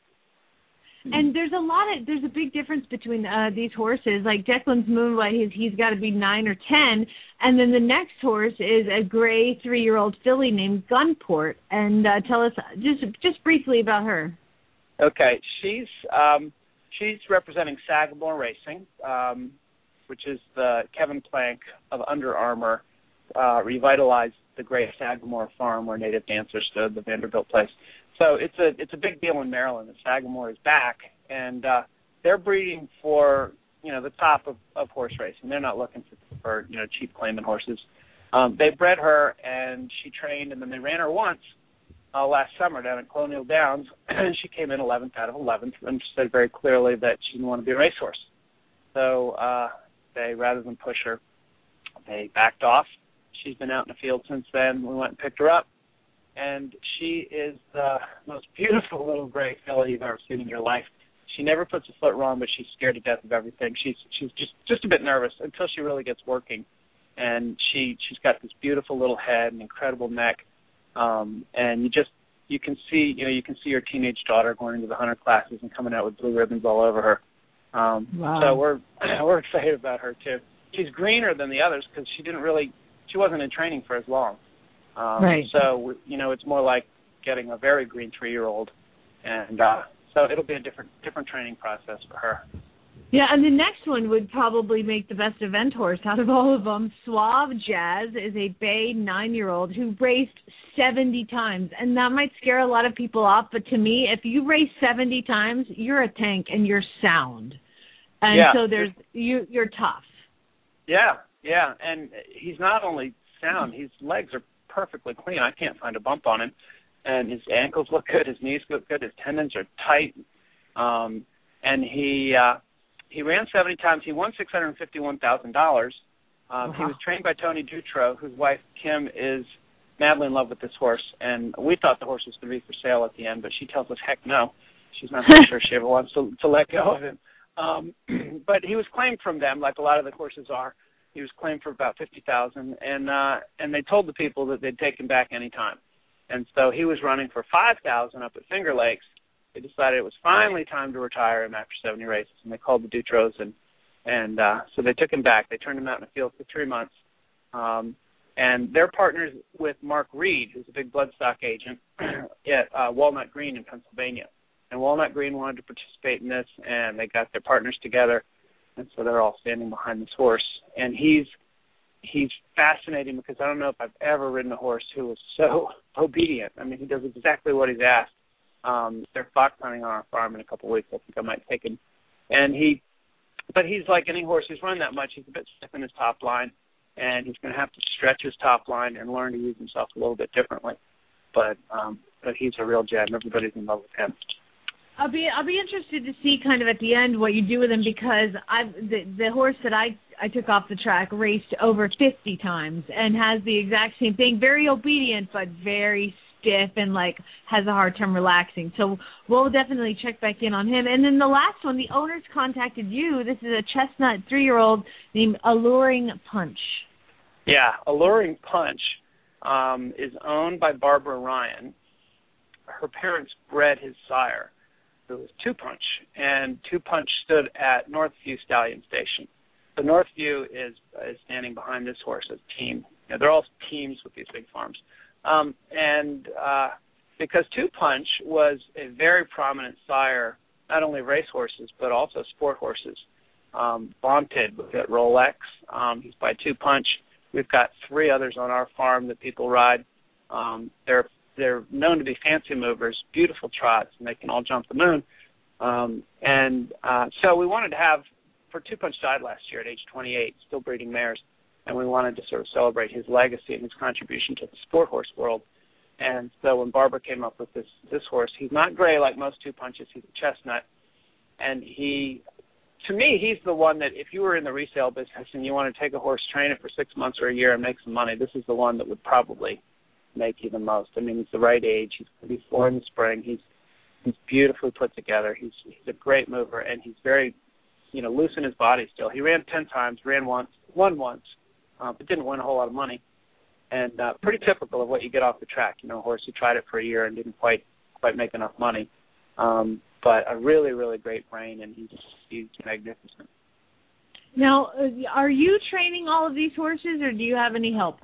And there's a big difference between these horses. Like Declan's Moonlight, he's got to be 9 or 10, and then the next horse is a gray 3-year-old filly named Gunport. And tell us just briefly about her. Okay, she's representing Sagamore Racing, which is the Kevin Plank of Under Armour revitalized the great Sagamore farm where native dancers stood, the Vanderbilt place. So it's a big deal in Maryland that Sagamore is back, and they're breeding for the top of horse racing. They're not looking for cheap claimant horses. They bred her, and she trained, and then they ran her once last summer down at Colonial Downs, and she came in 11th out of 11th and said very clearly that she didn't want to be a racehorse. So they, rather than push her, they backed off. She's been out in the field since then. We went and picked her up. And she is the most beautiful little gray filly you've ever seen in your life. She never puts a foot wrong, but she's scared to death of everything. She's just a bit nervous until she really gets working. And she's got this beautiful little head and incredible neck. And you can see your teenage daughter going into the hunter classes and coming out with blue ribbons all over her. So we're excited about her too. She's greener than the others because she wasn't in training for as long. So it's more like getting a very green 3-year-old, and so it'll be a different training process for her. Yeah, and the next one would probably make the best event horse out of all of them. Suave Jazz is a bay 9-year-old who raced 70 times, and that might scare a lot of people off. But to me, if you race 70 times, you're a tank and you're sound, and so you're tough. Yeah, and he's not only sound; his legs are perfectly clean. I can't find a bump on him, and his ankles look good, his knees look good, his tendons are tight, and he ran 70 times. He won $651,000. He was trained by Tony Dutrow, whose wife Kim is madly in love with this horse, and we thought the horse was going to be for sale at the end, but she tells us heck no. She's not so sure she ever wants to let go of him. But he was claimed from them, like a lot of the horses are. He was claimed for about $50,000, and they told the people that they'd take him back any time. And so he was running for $5,000 up at Finger Lakes. They decided it was finally time to retire him after 70 races, and they called the Dutrows, and so they took him back. They turned him out in the field for 3 months, and they're partners with Mark Reed, who's a big bloodstock agent at Walnut Green in Pennsylvania. And Walnut Green wanted to participate in this, and they got their partners together. And so they're all standing behind this horse. And he's fascinating because I don't know if I've ever ridden a horse who was so obedient. I mean, he does exactly what he's asked. They're fox hunting on our farm in a couple of weeks. I think I might take him. And But he's like any horse who's run that much. He's a bit stiff in his top line, and he's going to have to stretch his top line and learn to use himself a little bit differently. But he's a real gem. Everybody's in love with him. I'll be interested to see kind of at the end what you do with him, because the horse that I took off the track raced over 50 times and has the exact same thing. Very obedient, but very stiff and like has a hard time relaxing. So we'll definitely check back in on him. And then the last one, the owners contacted you. This is a chestnut 3-year-old named Alluring Punch. Yeah, Alluring Punch is owned by Barbara Ryan. Her parents bred his sire, who was Two Punch, and Two Punch stood at Northview Stallion Station. So Northview is standing behind this horse as a team. You know, they're all teams with these big farms. Because Two Punch was a very prominent sire, not only of racehorses, but also sport horses. Vaunted with at Rolex. He's by Two Punch. We've got 3 others on our farm that people ride. They're known to be fancy movers, beautiful trots, and they can all jump the moon. So we wanted to have, for Two Punch died last year at age 28, still breeding mares, and we wanted to sort of celebrate his legacy and his contribution to the sport horse world. And so when Barbara came up with this horse, he's not gray like most Two Punches, he's a chestnut. And to me, he's the one that if you were in the resale business and you want to take a horse, train it for 6 months or a year and make some money, this is the one that would probably make you the most. I mean, he's the right age. He's going to be 4 in the spring. He's beautifully put together. He's a great mover, and he's very, loose in his body still. He ran 10 times, won once, but didn't win a whole lot of money. And pretty typical of what you get off the track. A horse who tried it for a year and didn't quite make enough money. But a really, really great brain, and he's magnificent. Now, are you training all of these horses, or do you have any help?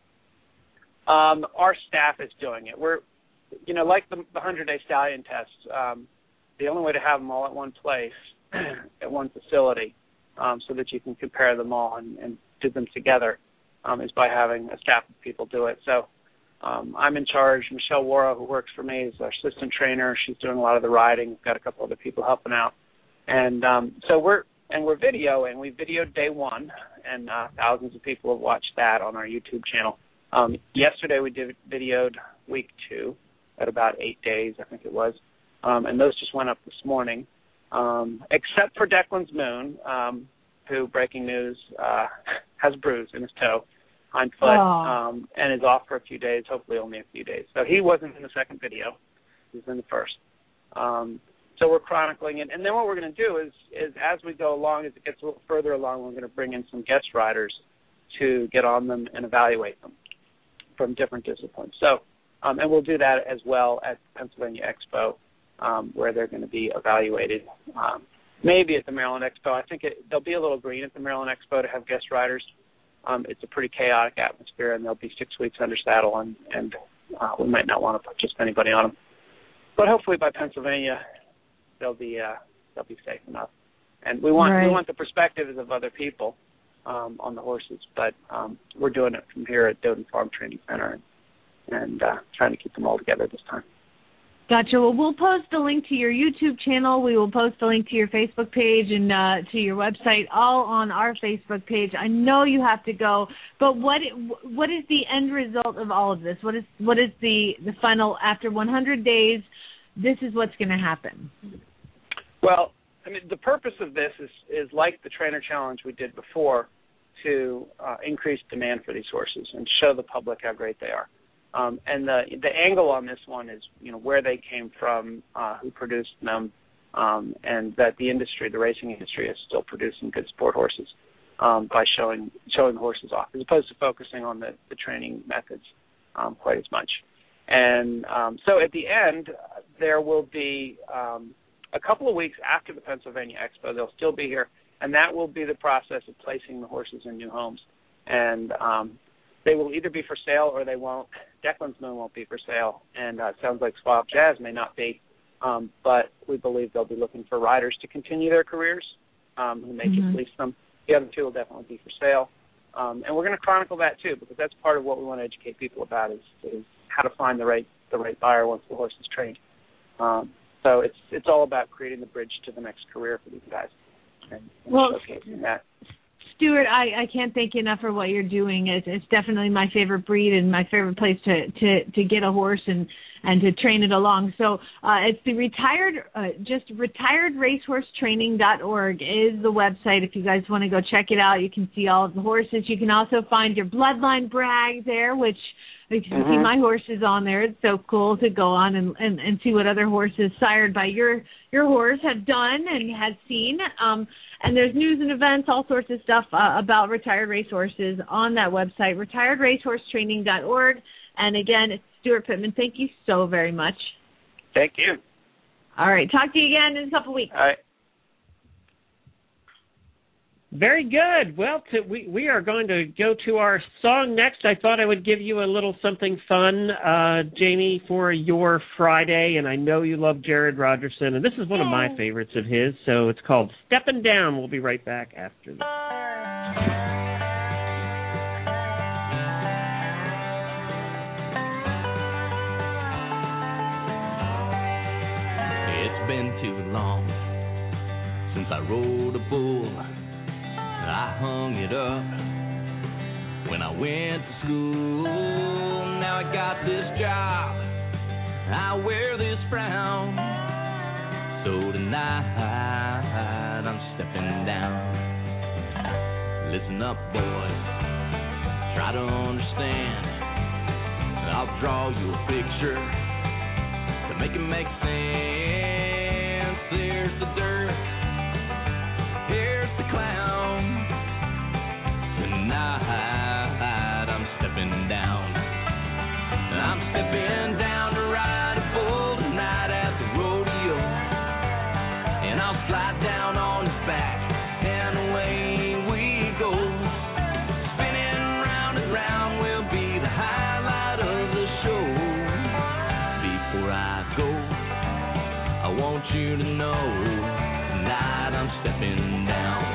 Our staff is doing it. We're, like the 100-day stallion tests, the only way to have them all at one place, at one facility, so that you can compare them all and do them together, is by having a staff of people do it. So I'm in charge. Michelle Wara, who works for me, is our assistant trainer. She's doing a lot of the riding. We've got a couple other people helping out. And so we're videoing. We videoed day 1, and thousands of people have watched that on our YouTube channel. Yesterday we videoed week 2 at about 8 days, I think it was. And those just went up this morning. Except for Declan's Moon, who, breaking news, has a bruise in his toe, hind foot, and is off for a few days, hopefully only a few days. So he wasn't in the second video. He was in the first. So we're chronicling it. And then what we're going to do is as we go along, as it gets a little further along, we're going to bring in some guest riders to get on them and evaluate them from different disciplines. So, and we'll do that as well at Pennsylvania Expo, where they're going to be evaluated. Maybe at the Maryland Expo. I think there'll be a little green at the Maryland Expo to have guest riders. It's a pretty chaotic atmosphere, and there'll be 6 weeks under saddle, and we might not want to put just anybody on them. But hopefully by Pennsylvania, they'll be safe enough. And we want the perspectives of other people on the horses, but we're doing it from here at Doden Farm Training Center and trying to keep them all together this time. Gotcha. Well, we'll post a link to your YouTube channel. We will post a link to your Facebook page and to your website, all on our Facebook page. I know you have to go, but what is the end result of all of this? What is the final, after 100 days, this is what's going to happen? Well, I mean, the purpose of this is like the trainer challenge we did before, to increase demand for these horses and show the public how great they are. And the angle on this one is, where they came from, who produced them, and that the industry, the racing industry, is still producing good sport horses by showing the horses off, as opposed to focusing on the training methods quite as much. And so at the end, there will be a couple of weeks after the Pennsylvania Expo. They'll still be here, and that will be the process of placing the horses in new homes. And they will either be for sale or they won't. Declan's Moon won't be for sale, and it sounds like Swab Jazz may not be, but we believe they'll be looking for riders to continue their careers who may just lease them. The other 2 will definitely be for sale. And we're going to chronicle that too, because that's part of what we want to educate people about is how to find the right buyer once the horse is trained. So it's all about creating the bridge to the next career for these guys. showcasing that. Stuart, I can't thank you enough for what you're doing. It's definitely my favorite breed and my favorite place to get a horse and to train it along. So it's the retiredracehorsetraining.org is the website. If you guys want to go check it out, you can see all of the horses. You can also find your bloodline brag there, which you can see my horses on there. It's so cool to go on and see what other horses sired by your horse have done and has seen. And there's news and events, all sorts of stuff about retired racehorses on that website, retiredracehorsetraining.org. And again, it's Stuart Pittman. Thank you so very much. Thank you. All right. Talk to you again in a couple weeks. All right. Very good. Well, we are going to go to our song next. I thought I would give you a little something fun, Jamie, for your Friday, and I know you love Jared Rogerson, and this is one of my favorites of his, so it's called Steppin' Down. We'll be right back after this. It's been too long since I rode a bull. I hung it up when I went to school. Now I got this job, I wear this frown. So tonight I'm stepping down. Listen up, boys, try to understand. I'll draw you a picture to make it make sense. There's the dirt, here's the clown. Tonight I'm stepping down. I'm stepping down to ride a bull tonight at the rodeo. And I'll slide down on his back and away we go. Spinning round and round will be the highlight of the show. Before I go, I want you to know tonight I'm stepping down.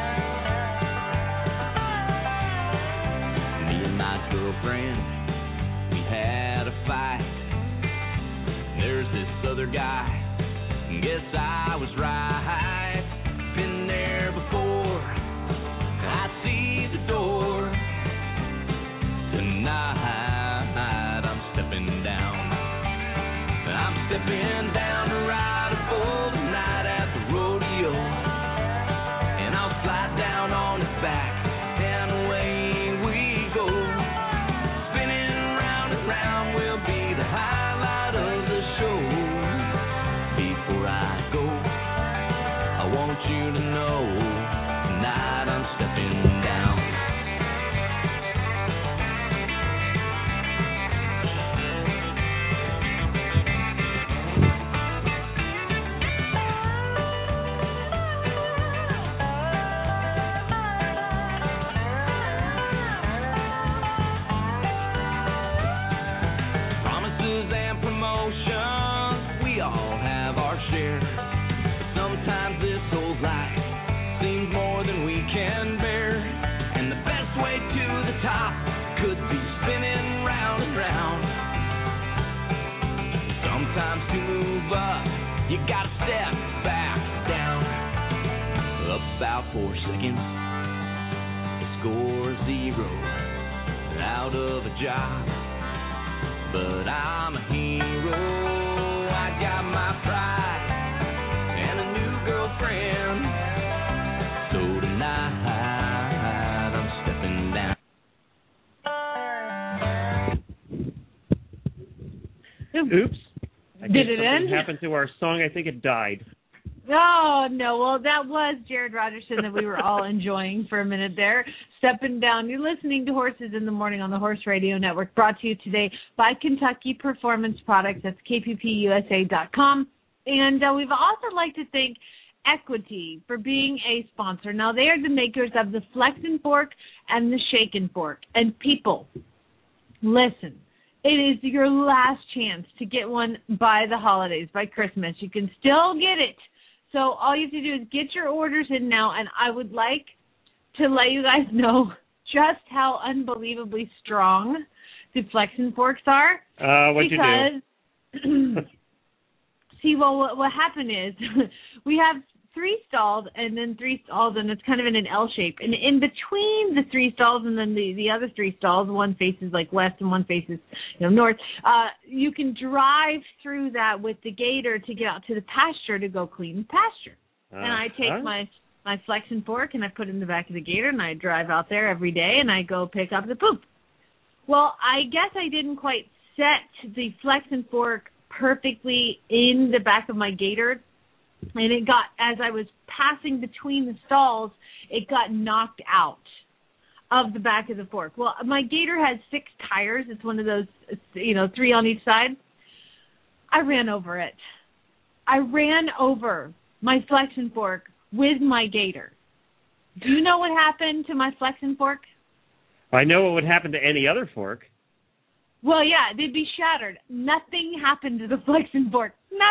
My girlfriend, we had a fight. There's this other guy, guess I was right. Been there before, I see the door. Tonight I'm stepping down. I'm stepping down to ride a bull tonight at the rodeo. And I'll slide down on his back and away we go. Spinning round and round will be the highlight of the show. Before I go, I want you to know tonight I'm stepping down. Sometimes this old life seems more than we can bear, and the best way to the top could be spinning round and round. Sometimes to move up, you gotta step back down. Up about 4 seconds, the score is 0, out of a job, but I'm a hero. I got my pride and a new girlfriend. So tonight I'm stepping down. Oops. Did it end? Something happened to our song. I think it died. Oh, no. Well, that was Jared Rogerson that we were all enjoying for a minute there. Stepping down. You're listening to Horses in the Morning on the Horse Radio Network, brought to you today by Kentucky Performance Products. That's kppusa.com. And we'd also like to thank Equity for being a sponsor. Now, they are the makers of the Flexin' Fork and the Shakin' Fork. And people, listen, it is your last chance to get one by the holidays, by Christmas. You can still get it. So all you have to do is get your orders in now, and I would like to let you guys know just how unbelievably strong the Flexin' Forks are. What'd you do? See, well, what happened is we have 3 stalls and then 3 stalls, and it's kind of in an L shape. And in between the 3 stalls and then the other 3 stalls, one faces like west and one faces north, you can drive through that with the gator to get out to the pasture to go clean the pasture. And I take my Flex and Fork and I put it in the back of the gator and I drive out there every day and I go pick up the poop. Well, I guess I didn't quite set the Flex and Fork perfectly in the back of my gator, and it got, as I was passing between the stalls, it got knocked out of the back of the fork. Well, my gator has 6 tires. It's one of those, 3 on each side. I ran over it. I ran over my Flex and Fork with my gator. Do you know what happened to my Flex and Fork? I know what would happen to any other fork. Well, yeah, they'd be shattered. Nothing happened to the Flex and Fork.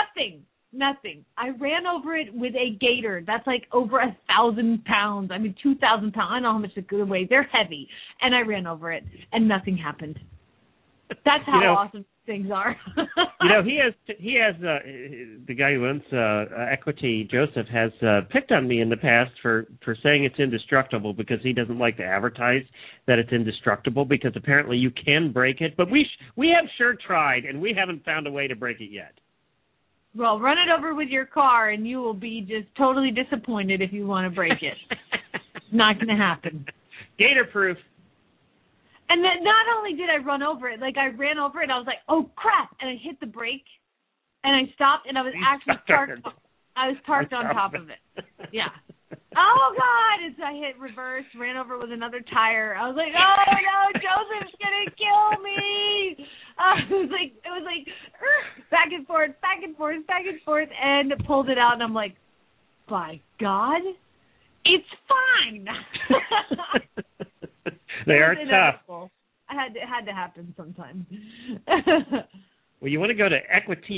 Nothing. I ran over it with a gator. That's like over 1,000 pounds. 2,000 pounds. I don't know how much it weighs. They're heavy. And I ran over it, and nothing happened. That's how awesome things are. he has the guy who owns Equity, Joseph, has picked on me in the past for saying it's indestructible because he doesn't like to advertise that it's indestructible because apparently you can break it. But we have sure tried, and we haven't found a way to break it yet. Well, run it over with your car, and you will be just totally disappointed if you want to break it. It's not going to happen. Gator-proof. And then not only did I run over it, like I ran over it, I was like, oh, crap, and I hit the brake, and I stopped, and I was actually parked. I was parked on top of it. Yeah. Oh, God. And so I hit reverse, ran over with another tire. I was like, oh, no, Joseph's going to kill me. It was like back and forth, and pulled it out, and I'm like, by God, it's fine. They are tough. I had to happen sometime. Well, you want to go to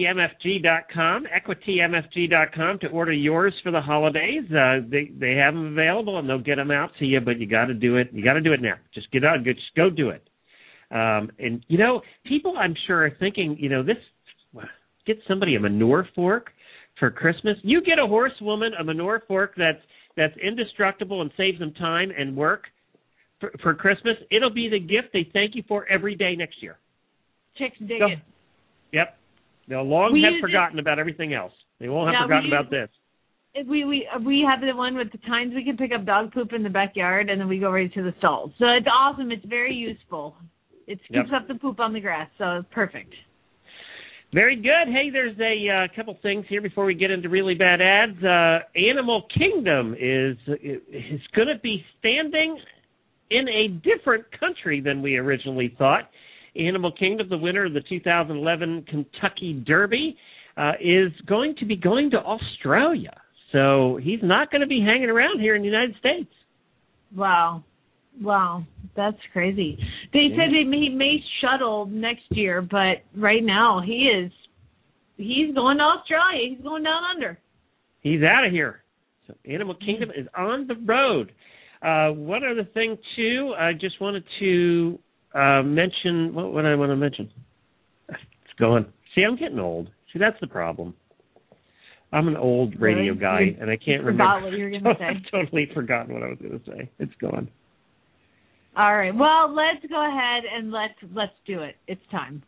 equitymfg.com to order yours for the holidays. They have them available, and they'll get them out to you, but you got to do it. You got to do it now. Just get out, just go do it. And, people I'm sure are thinking, get somebody a manure fork for Christmas. You get a horsewoman a manure fork that's indestructible and saves them time and work for Christmas. It'll be the gift they thank you for every day next year. Chicks dig it. Yep. They'll have forgotten about everything else. They won't have forgotten about this. We have the one with the times we can pick up dog poop in the backyard, and then we go right to the stalls. So it's awesome. It's very useful. It scoops up the poop on the grass, so it's perfect. Very good. Hey, there's a couple things here before we get into really bad ads. Animal Kingdom is going to be standing in a different country than we originally thought. Animal Kingdom, the winner of the 2011 Kentucky Derby, is going to be going to Australia. So he's not going to be hanging around here in the United States. Wow, that's crazy. They said he may shuttle next year, but right now he's going to Australia. He's going down under. He's out of here. So Animal Kingdom is on the road. One other thing, too, I just wanted to mention, what would I want to mention? It's gone. See, I'm getting old. See, that's the problem. I'm an old radio guy, and I can't remember. Forgot what you were going to say. I've totally forgotten what I was going to say. It's gone. All right. Well, let's go ahead and let's do it. It's time.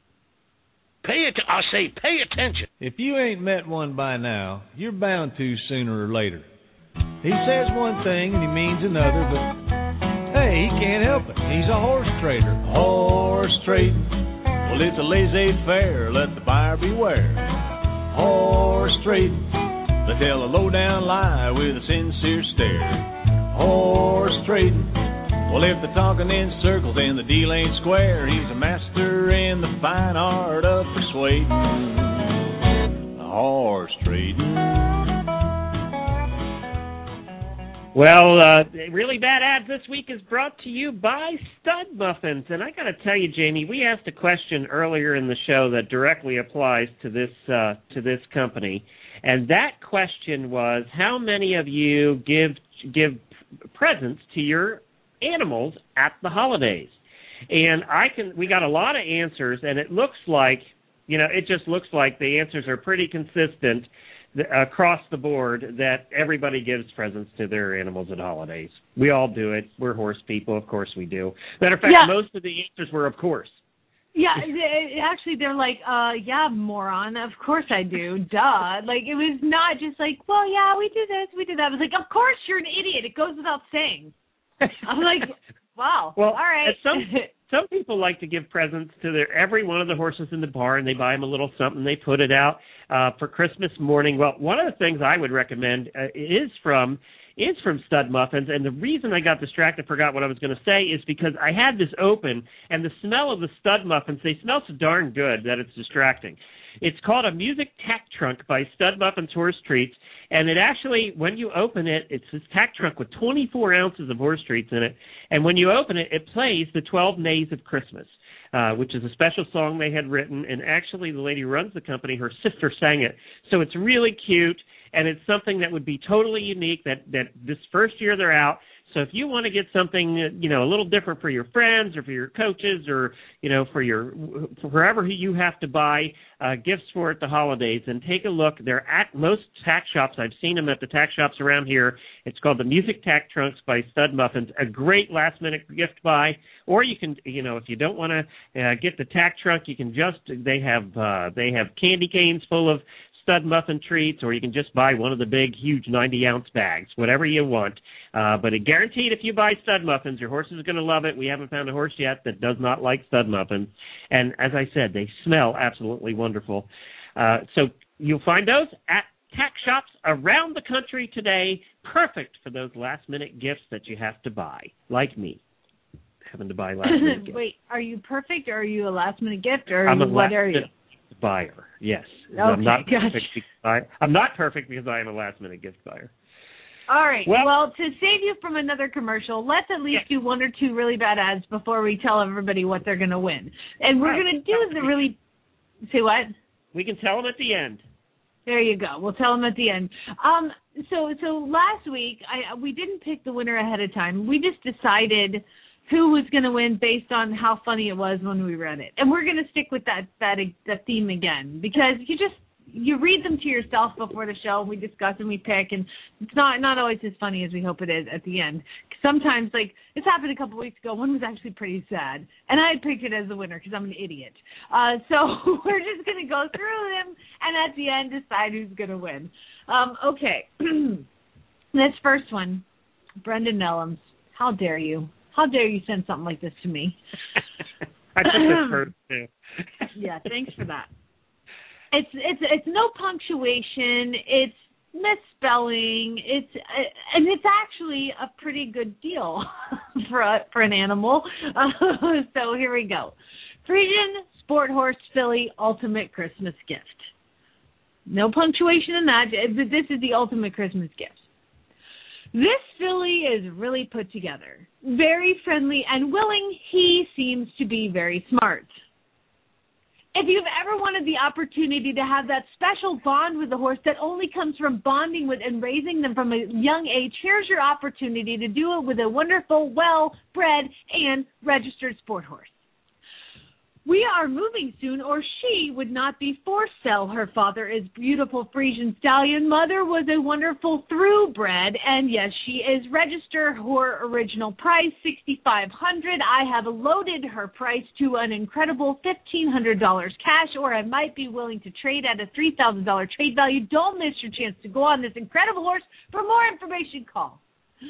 Pay attention. If you ain't met one by now, you're bound to sooner or later. He says one thing and he means another, but hey, he can't help it. He's a horse trader. Horse trading. Well, it's a laissez-faire. Let the buyer beware. Horse trading. They tell a low-down lie with a sincere stare. Horse trading. Well, if they're talking in circles and the deal ain't square, he's a master in the fine art of persuading. Horse trading. Well, Really Bad Ads this week is brought to you by Stud Muffins. And I got to tell you, Jamie, we asked a question earlier in the show that directly applies to this company. And that question was, how many of you give presents to your animals at the holidays? And we got a lot of answers, and it looks like, it just looks like the answers are pretty consistent across the board that everybody gives presents to their animals at holidays. We all do it. We're horse people. Of course we do. Matter of fact, most of the answers were of course. Yeah, actually, they're like, yeah, moron. Of course I do. Duh. Like, it was not just like, well, yeah, we do this, we do that. I was like, of course you're an idiot. It goes without saying. I'm like, wow. Well, all right. Some people like to give presents to every one of the horses in the barn. They buy them a little something. They put it out for Christmas morning. Well, one of the things I would recommend is from Stud Muffins, and the reason I got distracted, forgot what I was going to say, is because I had this open, and the smell of the Stud Muffins, they smell so darn good that it's distracting. It's called a Music Tack Trunk by Stud Muffins Horse Treats, and it actually, when you open it, it's this tack trunk with 24 ounces of horse treats in it, and when you open it, it plays the 12 Nays of Christmas, which is a special song they had written, and actually the lady who runs the company, her sister sang it, so it's really cute. And it's something that would be totally unique that this first year they're out. So if you want to get something, a little different for your friends or for your coaches or, for wherever you have to buy gifts for at the holidays, and take a look. They're at most tack shops. I've seen them at the tack shops around here. It's called the Music Tack Trunks by Stud Muffins, a great last-minute gift buy. Or you can, if you don't want to get the tack trunk, you can they have candy canes full of Stud Muffin treats, or you can just buy one of the big, huge 90-ounce bags, whatever you want. But it guaranteed if you buy Stud Muffins, your horse is going to love it. We haven't found a horse yet that does not like Stud Muffins. And as I said, they smell absolutely wonderful. So you'll find those at tack shops around the country today, perfect for those last-minute gifts that you have to buy, like me, having to buy last-minute gifts. Wait, are you perfect, or are you a last-minute gift, or I'm what are you? Buyer, yes. Okay, I'm not perfect because I am a last-minute gift buyer. All right. Well, to save you from another commercial, let's at least do one or two really bad ads before we tell everybody what they're going to win. And we're going to do the really... Say what? We can tell them at the end. There you go. We'll tell them at the end. So last week, we didn't pick the winner ahead of time. We just decided who was going to win based on how funny it was when we read it. And we're going to stick with that theme again, because you read them to yourself before the show, and we discuss and we pick, and it's not always as funny as we hope it is at the end. Sometimes, like, it's happened a couple weeks ago, one was actually pretty sad, and I picked it as the winner because I'm an idiot. So we're just going to go through them, and at the end decide who's going to win. Okay. This first one, Brendan Nellums, how dare you? How dare you send something like this to me? I took this first, too. Yeah, thanks for that. It's no punctuation. It's misspelling. And it's actually a pretty good deal for an animal. So here we go. Frisian Sport Horse Filly Ultimate Christmas Gift. No punctuation in that. This is the ultimate Christmas gift. This filly is really put together, very friendly and willing. He seems to be very smart. If you've ever wanted the opportunity to have that special bond with a horse that only comes from bonding with and raising them from a young age, here's your opportunity to do it with a wonderful, well-bred, and registered sport horse. We are moving soon, or she would not be for sale. Her father is beautiful Frisian stallion. Mother was a wonderful thoroughbred, and yes, she is registered. Her original price $6,500. I have loaded her price to an incredible $1,500 cash, or I might be willing to trade at a $3,000 trade value. Don't miss your chance to go on this incredible horse. For more information, call.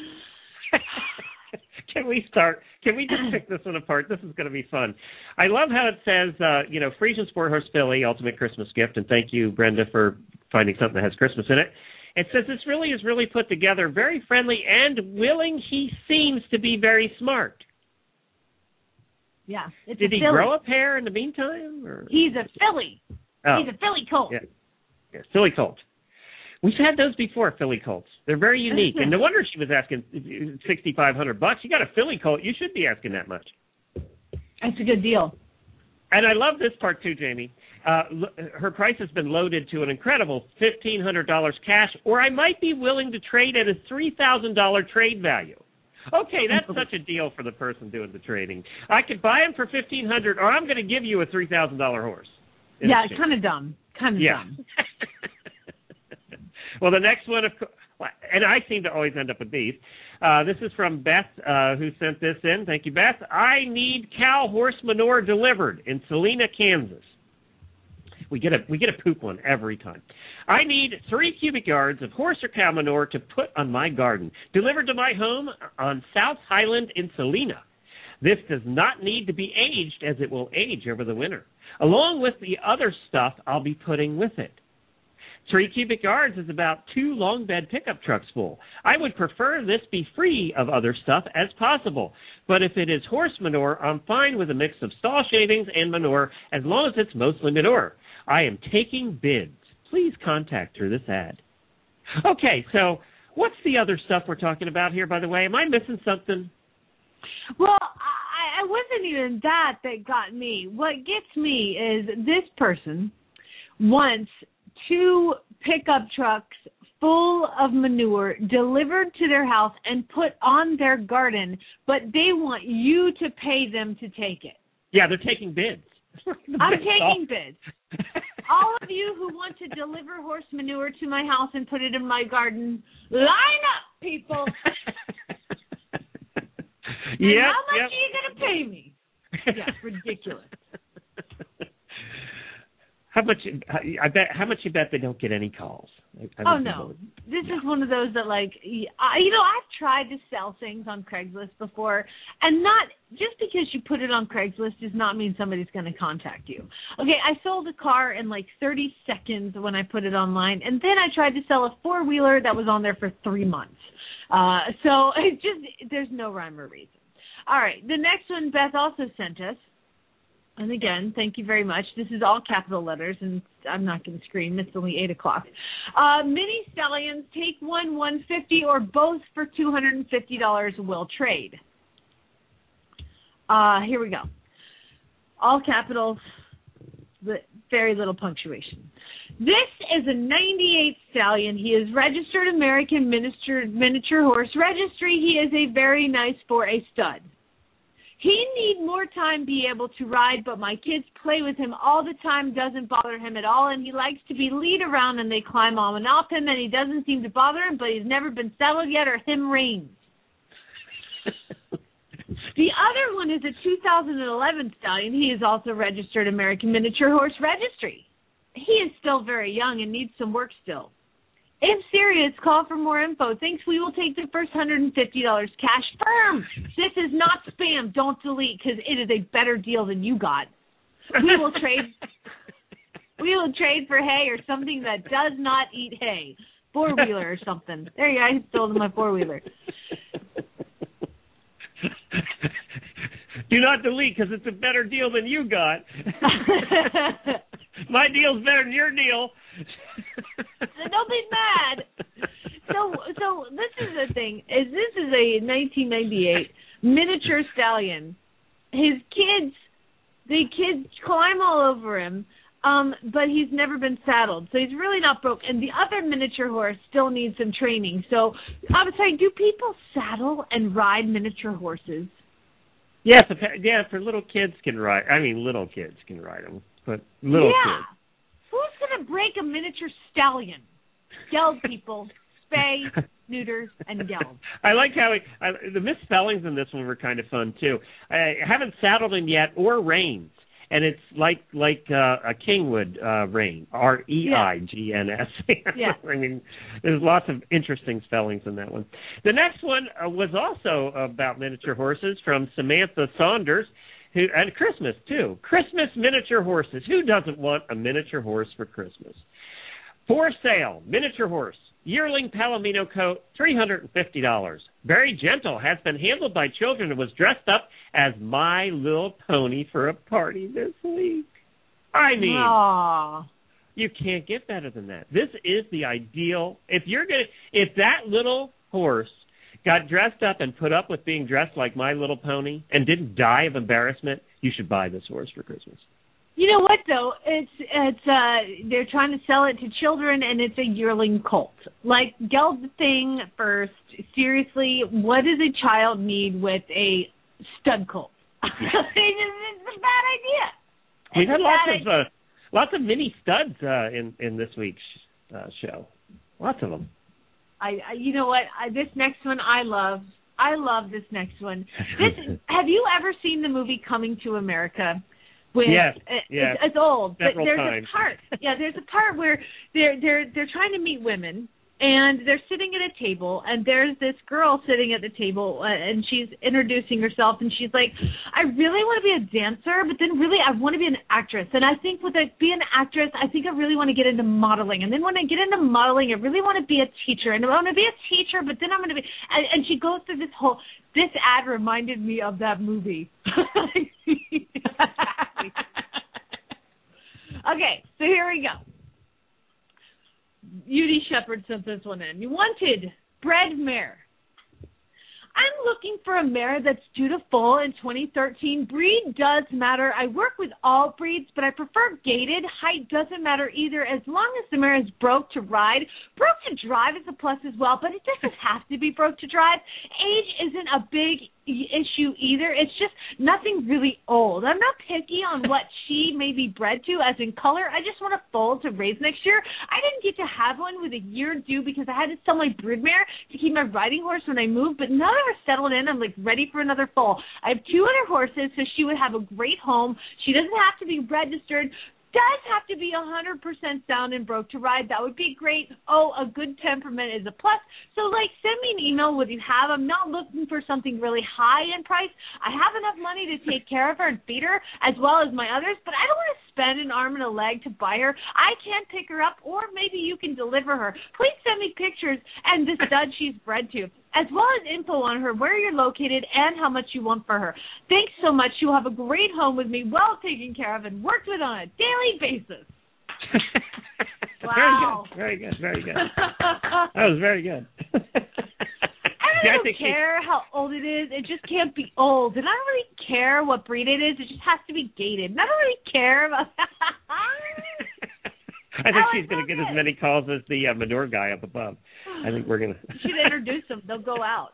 Can we just pick this one apart? This is going to be fun. I love how it says, Frisian Sport Horse Filly, Ultimate Christmas Gift, and thank you, Brenda, for finding something that has Christmas in it. It says this really is really put together, very friendly and willing. He seems to be very smart. Yeah. Did he grow up hair in the meantime? Or? He's a filly. Oh. He's a filly colt. Yeah, filly colt. We've had those before, filly colts. They're very unique, and no wonder she was asking $6,500. You got a filly colt, you should be asking that much. That's a good deal. And I love this part too, Jamie. Her price has been loaded to an incredible $1,500 cash, or I might be willing to trade at a $3,000 trade value. Okay, that's such a deal for the person doing the trading. I could buy him for $1,500, or I'm going to give you a $3,000 horse. Yeah, kind of dumb. Kind of dumb. Well, the next one, and I seem to always end up with these. This is from Beth, who sent this in. Thank you, Beth. I need cow horse manure delivered in Salina, Kansas. We get a poop one every time. I need 3 cubic yards of horse or cow manure to put on my garden, delivered to my home on South Highland in Salina. This does not need to be aged, as it will age over the winter, along with the other stuff I'll be putting with it. 3 cubic yards is about 2 long bed pickup trucks full. I would prefer this be free of other stuff as possible, but if it is horse manure, I'm fine with a mix of stall shavings and manure as long as it's mostly manure. I am taking bids. Please contact through this ad. Okay, so what's the other stuff we're talking about here, by the way? Am I missing something? Well, I wasn't even that got me. What gets me is this person wants 2 pickup trucks full of manure delivered to their house and put on their garden, but they want you to pay them to take it. Yeah, they're taking bids. I'm taking bids. All of you who want to deliver horse manure to my house and put it in my garden, line up, people. Yeah. How much are you going to pay me? Yeah, ridiculous. How much you bet they don't get any calls? Oh, no. This is one of those that, like, I've tried to sell things on Craigslist before, and not just because you put it on Craigslist does not mean somebody's going to contact you. Okay, I sold a car in like 30 seconds when I put it online, and then I tried to sell a 4-wheeler that was on there for 3 months. So it just, there's no rhyme or reason. All right, the next one Beth also sent us. And again, thank you very much. This is all capital letters, and I'm not going to scream. It's only 8 o'clock. Mini stallions, take one $150 or both for $250. Will trade. Here we go. All capitals, but very little punctuation. This is a 98 stallion. He is registered American Miniature Horse Registry. He is a very nice for a stud. He need more time be able to ride, but my kids play with him all the time, doesn't bother him at all, and he likes to be lead around and they climb on and off him, and he doesn't seem to bother him, but he's never been saddled yet or him reins. The other one is a 2011 stallion. He is also registered American Miniature Horse Registry. He is still very young and needs some work still. If serious, call for more info. Thanks. We will take the first $150 cash firm. This is not spam. Don't delete because it is a better deal than you got. We will trade. We will trade for hay or something that does not eat hay. 4-wheeler or something. There you go. I sold my 4-wheeler. Do not delete because it's a better deal than you got. My deal's better than your deal. Don't be mad. So this is the thing. This is a 1998 miniature stallion. The kids climb all over him, but he's never been saddled, so he's really not broke. And the other miniature horse still needs some training. So I was saying, do people saddle and ride miniature horses? Yes, for little kids can ride. I mean, little kids can ride them, but little kids. Who's going to break a miniature stallion? Geld people. Spay, neuter, and geld. I like how the misspellings in this one were kind of fun, too. I haven't saddled him yet or reins, and it's like a king would rein, R-E-I-G-N-S. Yeah. I mean, there's lots of interesting spellings in that one. The next one was also about miniature horses from Samantha Saunders. And Christmas, too. Christmas miniature horses. Who doesn't want a miniature horse for Christmas? For sale, miniature horse, yearling Palomino coat, $350. Very gentle, has been handled by children and was dressed up as My Little Pony for a party this week. I mean, aww. You can't get better than that. This is the ideal. If that little horse got dressed up and put up with being dressed like My Little Pony and didn't die of embarrassment, you should buy this horse for Christmas. You know what, though? It's they're trying to sell it to children, and it's a yearling colt. Like, geld the thing first. Seriously, what does a child need with a stud colt? It's a bad idea. We've had lots of mini studs in this week's show. Lots of them. You know what? This next one I love. I love this next one. Have you ever seen the movie Coming to America? Yes. It's old, Several but there's times. a part. Yeah, there's a part where they're trying to meet women, and they're sitting at a table, and there's this girl sitting at the table, and she's introducing herself, and she's like, I really want to be a dancer, but then really I want to be an actress. And I think with being an actress, I think I really want to get into modeling. And then when I get into modeling, I really want to be a teacher. And I want to be a teacher, but then I'm going to be... And she goes through this whole... This ad reminded me of that movie. Okay, so here we go. Beauty Shepherd sent this one in. You wanted bred mare. I'm looking for a mare that's due to foal in 2013. Breed does matter. I work with all breeds, but I prefer gaited. Height doesn't matter either, as long as the mare is broke to ride. Broke to drive is a plus as well, but it doesn't have to be broke to drive. Age isn't a big issue either. It's just nothing really old. I'm not picky on what she may be bred to, as in color. I just want a foal to raise next year. I didn't get to have one with a year due because I had to sell my broodmare to keep my riding horse when I moved, but now that we're settled in, I'm like ready for another foal. I have 2 other horses, so she would have a great home. She doesn't have to be registered. Does have to be 100% sound and broke to ride. That would be great. Oh, a good temperament is a plus. So, send me an email what you have. I'm not looking for something really high in price. I have enough money to take care of her and feed her, as well as my others, but I don't want to spend an arm and a leg to buy her. I can't pick her up, or maybe you can deliver her. Please send me pictures and the stud she's bred to, as well as info on her, where you're located, and how much you want for her. Thanks so much. You'll have a great home with me, well taken care of, and worked with on a daily basis. Wow. Very good. That was very good. I don't care how old it is. It just can't be old. And I don't really care what breed it is. It just has to be gated. And I don't really care about I think she's going to get as many calls as the manure guy up above. I think we're going to... You should introduce them. They'll go out.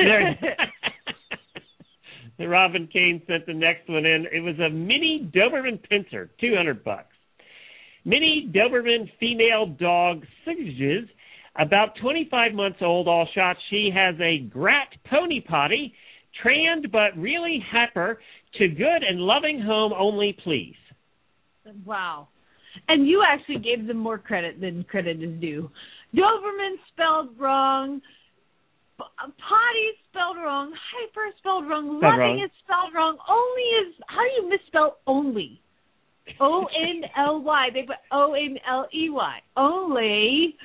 Robin Kane sent the next one in. It was a mini Doberman Pincer, $200. Mini Doberman female dog, Sieges, about 25 months old, all shots. She has a Grat pony potty, tranned but really hyper, to good and loving home only, please. Wow. And you actually gave them more credit than credit is due. Doberman spelled wrong. Potty spelled wrong. Hyper spelled wrong. Loving is spelled wrong. Only is... How do you misspell only? O-N-L-Y. They put O-N-L-E-Y. Only.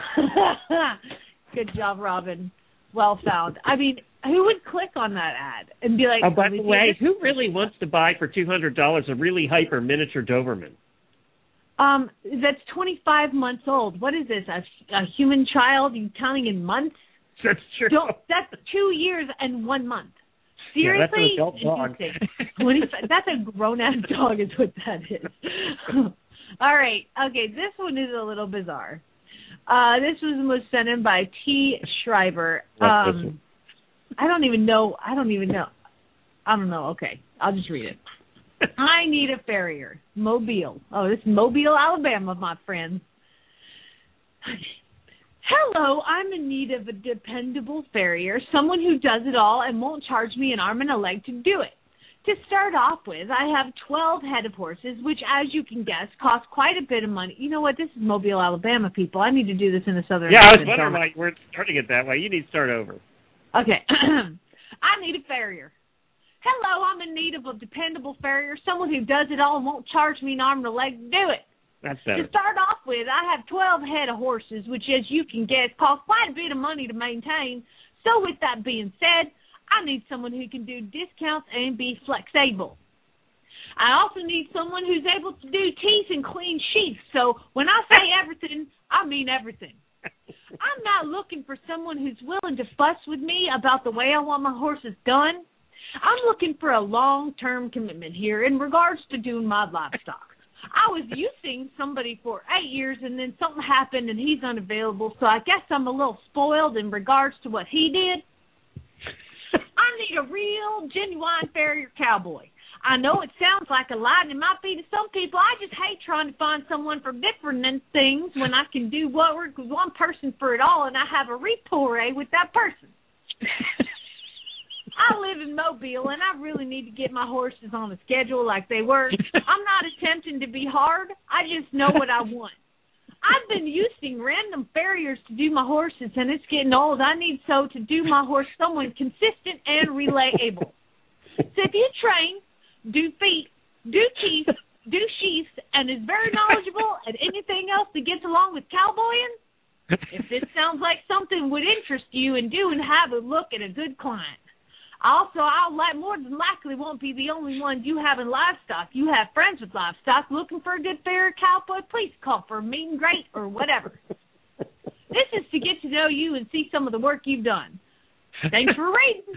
Good job, Robin. Well found. I mean, who would click on that ad and be like... Oh, by the way, who really wants to buy for $200 a really hyper miniature Doberman? That's 25 months old. What is this, a human child? Are you counting in months? That's true. That's 2 years and 1 month. Seriously? Yeah, that's an adult dog. That's a grown-ass dog is what that is. All right. Okay, this one is a little bizarre. This was sent in by T. Schreiber. I don't even know. I don't know. Okay, I'll just read it. I need a farrier. Mobile. Oh, this is Mobile, Alabama, my friend. Hello, I'm in need of a dependable farrier, someone who does it all and won't charge me an arm and a leg to do it. To start off with, I have 12 head of horses, which, as you can guess, cost quite a bit of money. You know what? This is Mobile, Alabama, people. I need to do this in the southern... Yeah, I was wondering why we're starting it that way. You need to start over. Okay. I need a farrier. Hello, I'm in need of a dependable farrier, someone who does it all and won't charge me an arm and a leg to do it. That's better. To start off with, I have 12 head of horses, which, as you can guess, cost quite a bit of money to maintain. So with that being said, I need someone who can do discounts and be flexible. I also need someone who's able to do teeth and clean sheaths. So when I say everything, I mean everything. I'm not looking for someone who's willing to fuss with me about the way I want my horses done. I'm looking for a long-term commitment here in regards to doing my livestock. I was using somebody for 8 years, and then something happened, and he's unavailable, so I guess I'm a little spoiled in regards to what he did. I need a real, genuine farrier cowboy. I know it sounds like a lot, and it might be to some people. I just hate trying to find someone for different things when I can do work with one person for it all, and I have a rapport with that person. I live in Mobile, and I really need to get my horses on a schedule like they work. I'm not attempting to be hard. I just know what I want. I've been using random farriers to do my horses, and it's getting old. I need to do my horse someone consistent and reliable. So if you train, do feet, do teeth, do sheaths, and is very knowledgeable at anything else that gets along with cowboying, if this sounds like something would interest you in doing, have a look at a good client. Also, more than likely won't be the only one you have in livestock. You have friends with livestock looking for a good farrier cowboy, please call for a meet and greet or whatever. This is to get to know you and see some of the work you've done. Thanks for reading.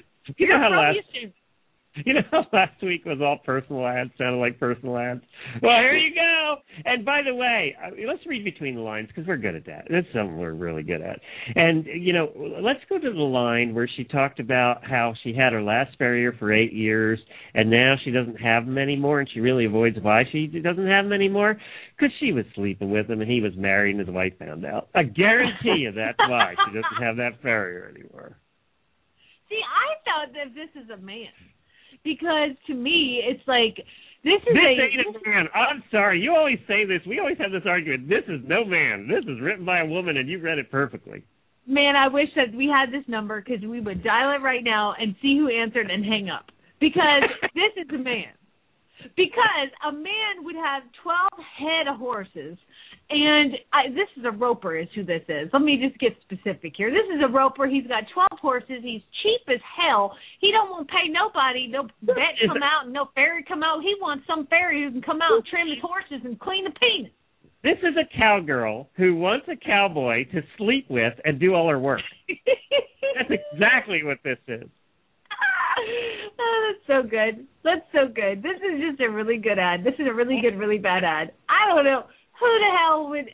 You know how last week was all personal ads, sounded like personal ads? Well, here you go. And by the way, let's read between the lines because we're good at that. That's something we're really good at. And, let's go to the line where she talked about how she had her last farrier for 8 years, and now she doesn't have them anymore, and she really avoids why she doesn't have them anymore, because she was sleeping with him, and he was married, and his wife found out. I guarantee you that's why she doesn't have that farrier anymore. See, I thought that this is a man. Because to me, it's like, this ain't a man. I'm sorry. You always say this. We always have this argument. This is no man. This is written by a woman, and you read it perfectly. Man, I wish that we had this number because we would dial it right now and see who answered and hang up. Because this is a man. Because a man would have 12 head of horses. And this is a roper is who this is. Let me just get specific here. This is a roper. He's got 12 horses. He's cheap as hell. He don't want to pay nobody. No vet come out and no farrier come out. He wants some farrier who can come out and trim his horses and clean the penis. This is a cowgirl who wants a cowboy to sleep with and do all her work. That's exactly what this is. Oh, that's so good. That's so good. This is just a really good ad. This is a really good, really bad ad. I don't know. Who the hell would...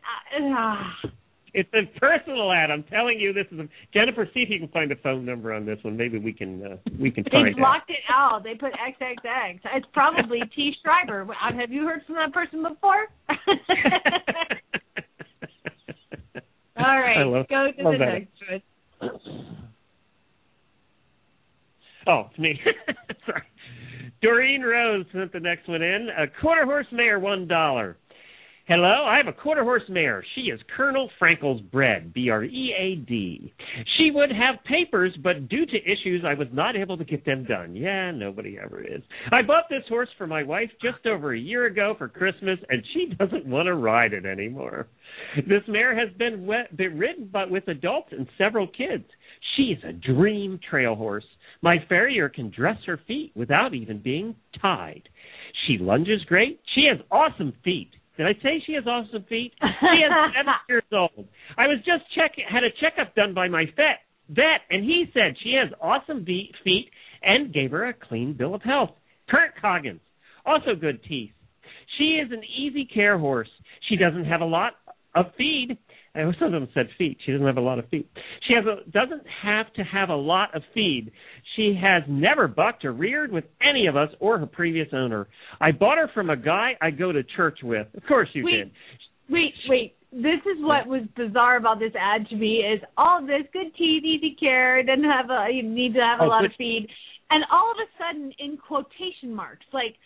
It's a personal ad. I'm telling you, this is a... Jennifer, see if you can find a phone number on this one. Maybe we can find out. They blocked it out. They put XXX. It's probably T. Schreiber. Have you heard from that person before? All right, go to the next one. Oh, it's me. Sorry. Doreen Rose sent the next one in. A quarter horse mare, $1. Hello, I have a quarter horse mare. She is Colonel Frankel's bred, B-R-E-A-D. She would have papers, but due to issues, I was not able to get them done. Yeah, nobody ever is. I bought this horse for my wife just over a year ago for Christmas, and she doesn't want to ride it anymore. This mare has been ridden but with adults and several kids. She is a dream trail horse. My farrier can dress her feet without even being tied. She lunges great. She has awesome feet. Did I say she has awesome feet? She is 7 years old. I was just had a checkup done by my vet, and he said she has awesome feet and gave her a clean bill of health. Kurt Coggins, also good teeth. She is an easy care horse. She doesn't have a lot of feed. Some of them said feet. She doesn't have a lot of feet. She doesn't have to have a lot of feed. She has never bucked or reared with any of us or her previous owner. I bought her from a guy I go to church with. Of course you did. Wait. This is what was bizarre about this ad to me is all of this good teeth, easy care, doesn't have you need to have a lot of feed. And all of a sudden in quotation marks,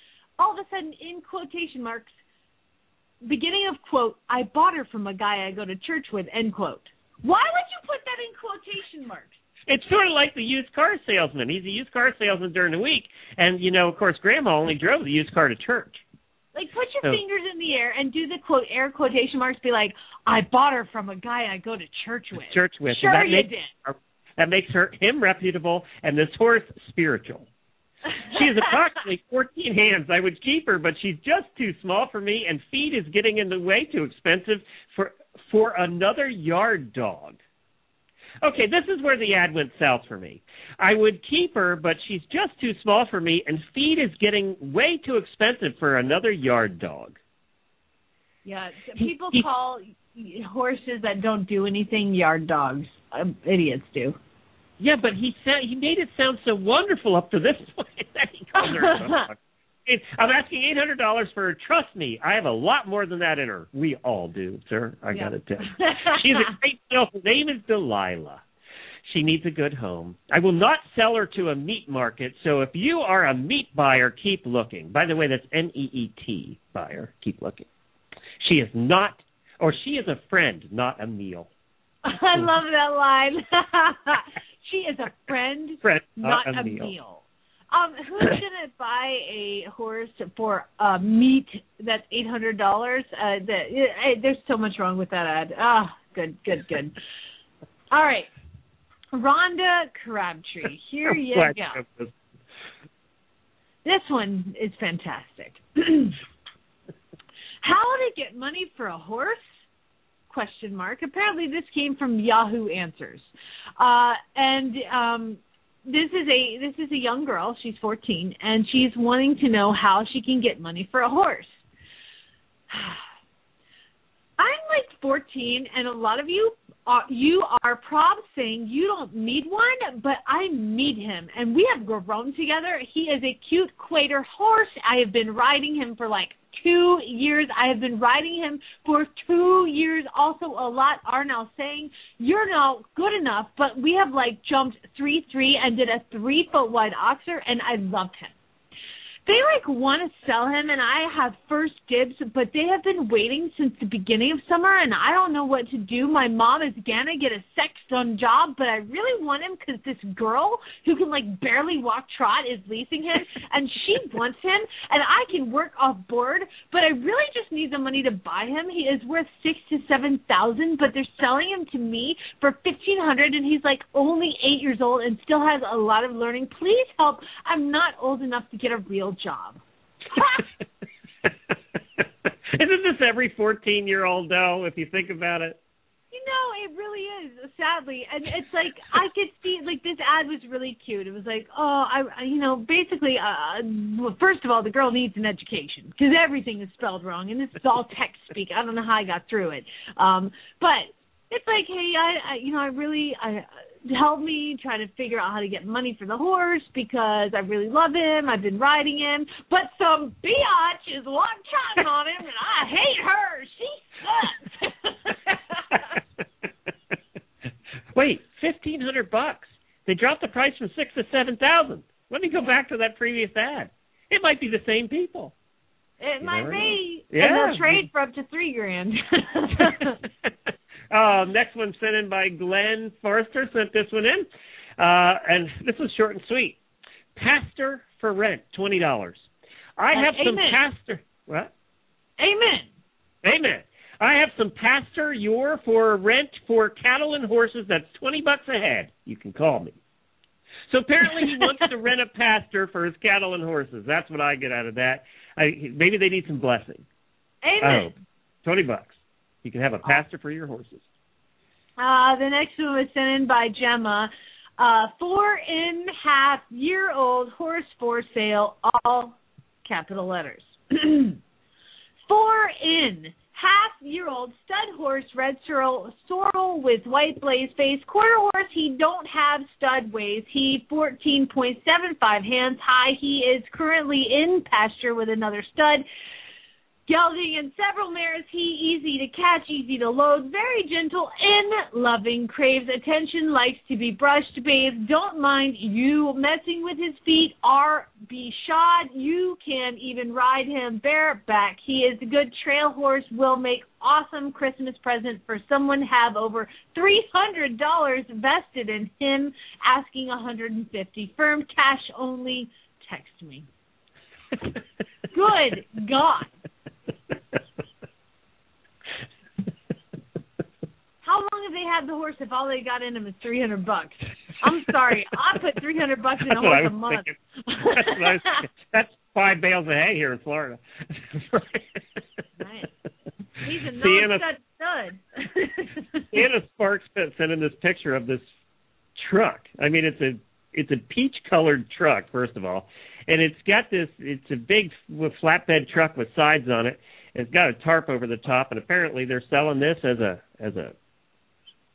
beginning of quote, I bought her from a guy I go to church with, end quote. Why would you put that in quotation marks? It's sort of like the used car salesman. He's a used car salesman during the week. And, of course, Grandma only drove the used car to church. Like, put your fingers in the air and do the quote air quotation marks. Be like, I bought her from a guy I go to church with. Sure you did. That makes him reputable and this horse spiritual. She is approximately 14 hands. I would keep her, but she's just too small for me, and feed is getting in the way too expensive for another yard dog. Okay, this is where the ad went south for me. I would keep her, but she's just too small for me, and feed is getting way too expensive for another yard dog. Yeah, people call horses that don't do anything yard dogs. Idiots do. Yeah, but he made it sound so wonderful up to this point that he called her a dog. I'm asking $800 for her. Trust me, I have a lot more than that in her. We all do, sir. I got to tell you. She's a great girl. Her name is Delilah. She needs a good home. I will not sell her to a meat market, so if you are a meat buyer, keep looking. By the way, that's N-E-E-T, buyer. Keep looking. She is not, or she is a friend, not a meal. I love that line. She is a friend, not a meal. Who's going to buy a horse for meat that's $800? There's so much wrong with that ad. Good. All right. Rhonda Crabtree. Here you go. This one is fantastic. How to get money for a horse? ? Apparently this came from Yahoo Answers. This is a young girl. She's 14, and she's wanting to know how she can get money for a horse. I'm like 14, and a lot of you are probably saying you don't need one, but I need him, and we have grown together. He is a cute Quaker horse. I have been riding him for like 2 years. I have been riding him for 2 years. Also, a lot are now saying you're not good enough, but we have like jumped 3-3 and did a 3-foot wide oxer, and I loved him. They like want to sell him, and I have first dibs, but they have been waiting since the beginning of summer, and I don't know what to do. My mom is gonna get a sex-done job, but I really want him because this girl who can like barely walk trot is leasing him, and she wants him, and I can work off board, but I really just need the money to buy him. He is worth $6,000 to $7,000, but they're selling him to me for $1,500, and he's like only 8 years old and still has a lot of learning. Please help. I'm not old enough to get a real job. Isn't this every 14-year-old though, if you think about it? You know, it really is, sadly. And it's like, I could see, like, this ad was really cute. It was like, basically, first of all, the girl needs an education because everything is spelled wrong, and this is all text speak. I don't know how I got through it. But it's like, hey, I help me try to figure out how to get money for the horse because I really love him. I've been riding him, but some biatch is trotting on him, and I hate her. She sucks. Wait, $1,500? They dropped the price from $6,000 to $7,000. Let me go back to that previous ad. It might be the same people. It might be. Yeah. And they'll trade for up to $3,000. Next one sent in by Glenn Forrester, sent this one in. And this was short and sweet. Pastor for rent, $20. I have some pastor. What? Amen. I have some pastor for rent for cattle and horses. That's $20 a head. You can call me. So apparently he wants to rent a pastor for his cattle and horses. That's what I get out of that. Maybe they need some blessing. Amen. $20. You can have a pastor for your horses. The next one was sent in by Gemma. 4.5-year-old horse for sale, all capital letters. 4.5-year-old stud horse, red sorrel with white blaze face, quarter horse. He don't have stud weighs. He 14.75 hands high. He is currently in pasture with another stud. Gelding and several mares, he easy to catch, easy to load, very gentle and loving, craves attention, likes to be brushed, bathed, don't mind you messing with his feet or be shod. You can even ride him bareback. He is a good trail horse, will make awesome Christmas present for someone. Have over $300 vested in him, asking $150. Firm cash only. Text me. Good God. How long have they had the horse if all they got in him is $300? I'm sorry, I put $300 in a horse a month. That's what I was thinking. That's 5 bales of hay here in Florida. Right. He's a non-stud. Anna Sparks sent in this picture of this truck. I mean, it's a peach-colored truck, first of all, and it's a big flatbed truck with sides on it. It's got a tarp over the top, and apparently they're selling this as a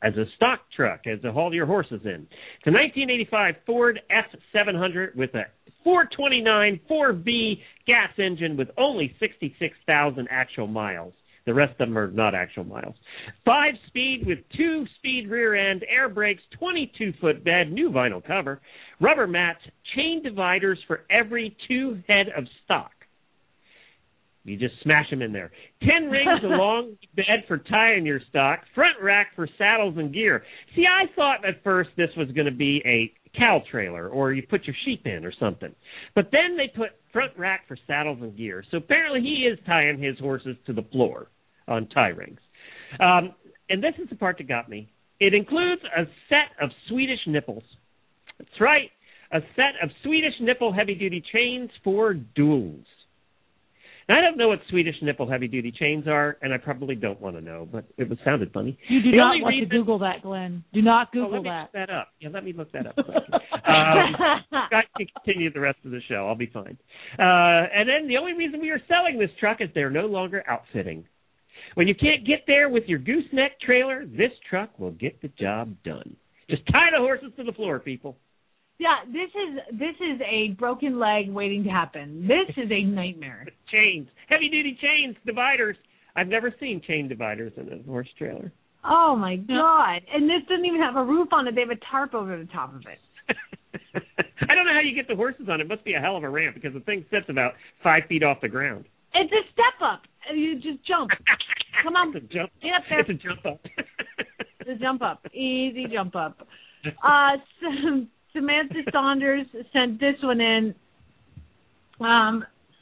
as a stock truck, as to haul your horses in. It's a 1985 Ford F700 with a 429 4B gas engine with only 66,000 actual miles. The rest of them are not actual miles. 5-speed with 2-speed rear end, air brakes, 22-foot bed, new vinyl cover, rubber mats, chain dividers for every 2 head of stock. You just smash them in there. 10 rings along the bed for tying your stock, front rack for saddles and gear. See, I thought at first this was going to be a cow trailer, or you put your sheep in or something. But then they put front rack for saddles and gear. So apparently he is tying his horses to the floor on tie rings. And this is the part that got me. It includes a set of Swedish nipples. That's right, a set of Swedish nipple heavy-duty chains for duels. Now, I don't know what Swedish nipple heavy-duty chains are, and I probably don't want to know, but it sounded funny. You do not want to Google that, Glenn. Do not Google let me that. Look that up. Yeah, let me look that up. Guys can continue the rest of the show. I'll be fine. And then the only reason we are selling this truck is they're no longer outfitting. When you can't get there with your gooseneck trailer, this truck will get the job done. Just tie the horses to the floor, people. Yeah, this is a broken leg waiting to happen. This is a nightmare. Chains, heavy-duty chains, dividers. I've never seen chain dividers in a horse trailer. Oh, my God. And this doesn't even have a roof on it. They have a tarp over the top of it. I don't know how you get the horses on it. It must be a hell of a ramp because the thing sits about 5 feet off the ground. It's a step up. You just jump. Come on. It's a jump. Get up there. It's a jump up. It's a jump up. Easy jump up. Samantha Saunders sent this one in. I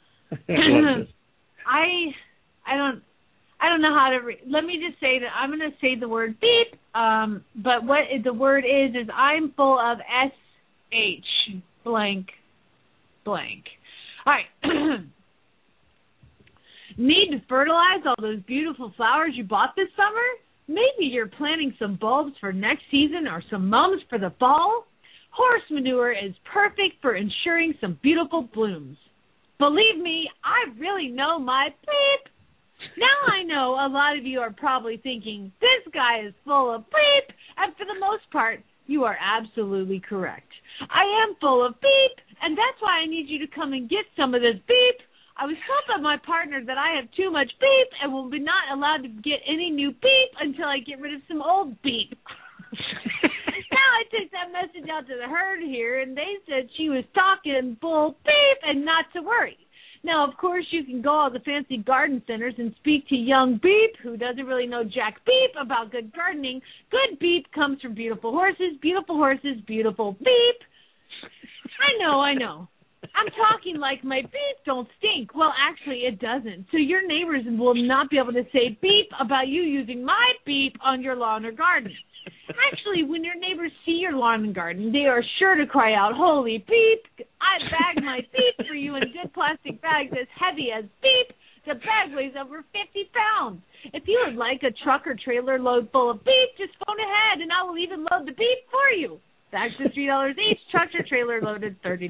don't know how to let me just say that I'm going to say the word beep. But what the word is I'm full of SH blank blank. All right. Need to fertilize all those beautiful flowers you bought this summer? Maybe you're planting some bulbs for next season or some mums for the fall? Horse manure is perfect for ensuring some beautiful blooms. Believe me, I really know my beep. Now I know a lot of you are probably thinking, this guy is full of beep, and for the most part, you are absolutely correct. I am full of beep, and that's why I need you to come and get some of this beep. I was told by my partner that I have too much beep and will be not allowed to get any new beep until I get rid of some old beep. Now I took that message out to the herd here, and they said she was talking bull beep and not to worry. Now, of course, you can go all the fancy garden centers and speak to young Beep, who doesn't really know jack beep about good gardening. Good beep comes from beautiful horses, beautiful beep. I know. I'm talking like my beep don't stink. Well, actually, it doesn't. So your neighbors will not be able to say beep about you using my beep on your lawn or garden. Actually, when your neighbors see your lawn and garden, they are sure to cry out, holy beep, I bagged my beep for you in good plastic bags as heavy as beep. The bag weighs over 50 pounds. If you would like a truck or trailer load full of beep, just phone ahead and I will even load the beep for you. Bags are $3 each, truck or trailer loaded $30.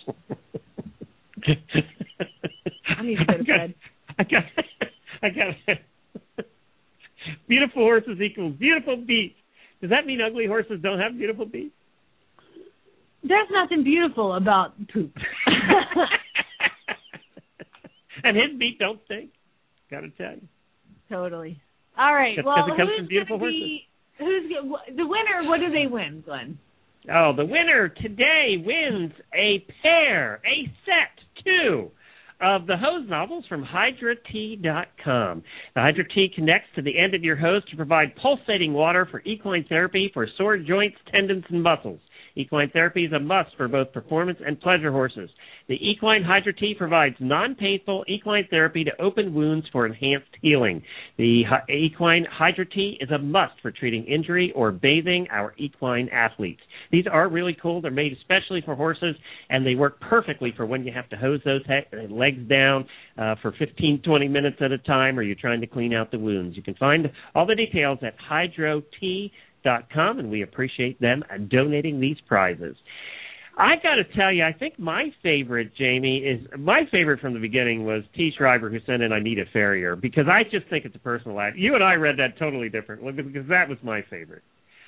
I need to go to bed. I got beautiful horses equals beautiful beep. Does that mean ugly horses don't have beautiful beep? There's nothing beautiful about poop. And his beep don't stink. Got to tell you. Totally. All right. Well, it comes from beautiful horses. Who's the winner? What do they win, Glenn? Oh, the winner today wins a set 2 of the hose nozzles from HydraT.com. The HydraT connects to the end of your hose to provide pulsating water for equine therapy for sore joints, tendons, and muscles. Equine therapy is a must for both performance and pleasure horses. The Equine HydraT provides non-painful equine therapy to open wounds for enhanced healing. The Equine HydraT is a must for treating injury or bathing our equine athletes. These are really cool. They're made especially for horses, and they work perfectly for when you have to hose those legs down for 15, 20 minutes at a time, or you're trying to clean out the wounds. You can find all the details at HydraT.com, and we appreciate them donating these prizes. I got to tell you, I think my favorite, Jamie, my favorite from the beginning was T. Schreiber, who sent in I Need a Farrier, because I just think it's a personal act. You and I read that totally differently, because that was my favorite.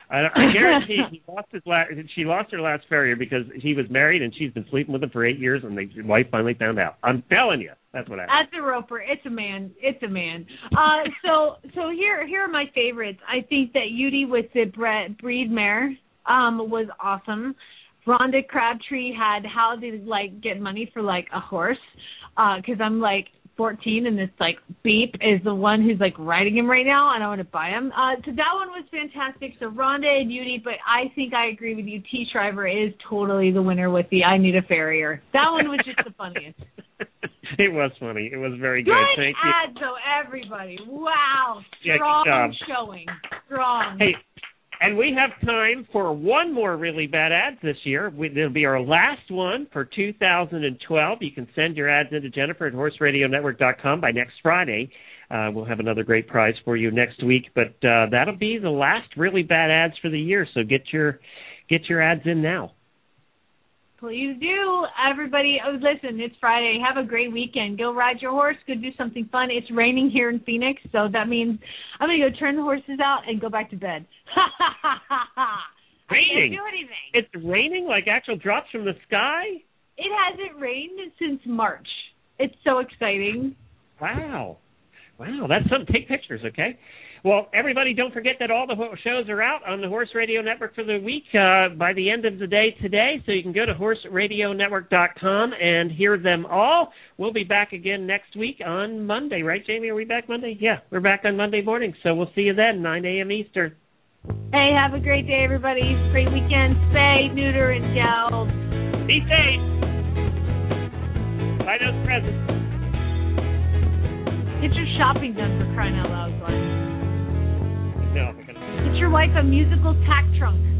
I guarantee she lost her last farrier because he was married and she's been sleeping with him for 8 years, and the wife finally found out. I'm telling you, that's what happened. That's a roper. It's a man. So here are my favorites. I think that Yudi with the breed mare was awesome. Rhonda Crabtree had how to get money for a horse, because I'm 14 and this Beep is the one who's riding him right now, and I want to buy him. So that one was fantastic. So Rhonda and Yudi, but I think I agree with you. T. Shriver is totally the winner with the I Need a Farrier. That one was just the funniest. It was funny. It was very good. Thank you. Good ad, though, everybody. Wow. Yeah, strong showing. Strong. Hey, and we have time for one more really bad ads this year. It'll be our last one for 2012. You can send your ads into Jennifer at horseradionetwork.com by next Friday. We'll have another great prize for you next week, but that'll be the last really bad ads for the year. So get your ads in now. Please do, everybody. Oh, listen, it's Friday. Have a great weekend. Go ride your horse. Go do something fun. It's raining here in Phoenix, so that means I'm going to go turn the horses out and go back to bed. Raining? I can't do anything. It's raining, like actual drops from the sky? It hasn't rained since March. It's so exciting. Wow. That's something. Take pictures, okay? Well, everybody, don't forget that all the shows are out on the Horse Radio Network for the week by the end of the day today, so you can go to horseradionetwork.com and hear them all. We'll be back again next week on Monday, right, Jamie? Are we back Monday? Yeah, we're back on Monday morning, so we'll see you then, 9 a.m. Eastern. Hey, have a great day, everybody. Great weekend. Spay, neuter, and gel. Be safe. Buy those presents. Get your shopping done, for crying out loud, Glenn. No. Get your wife a musical tack trunk.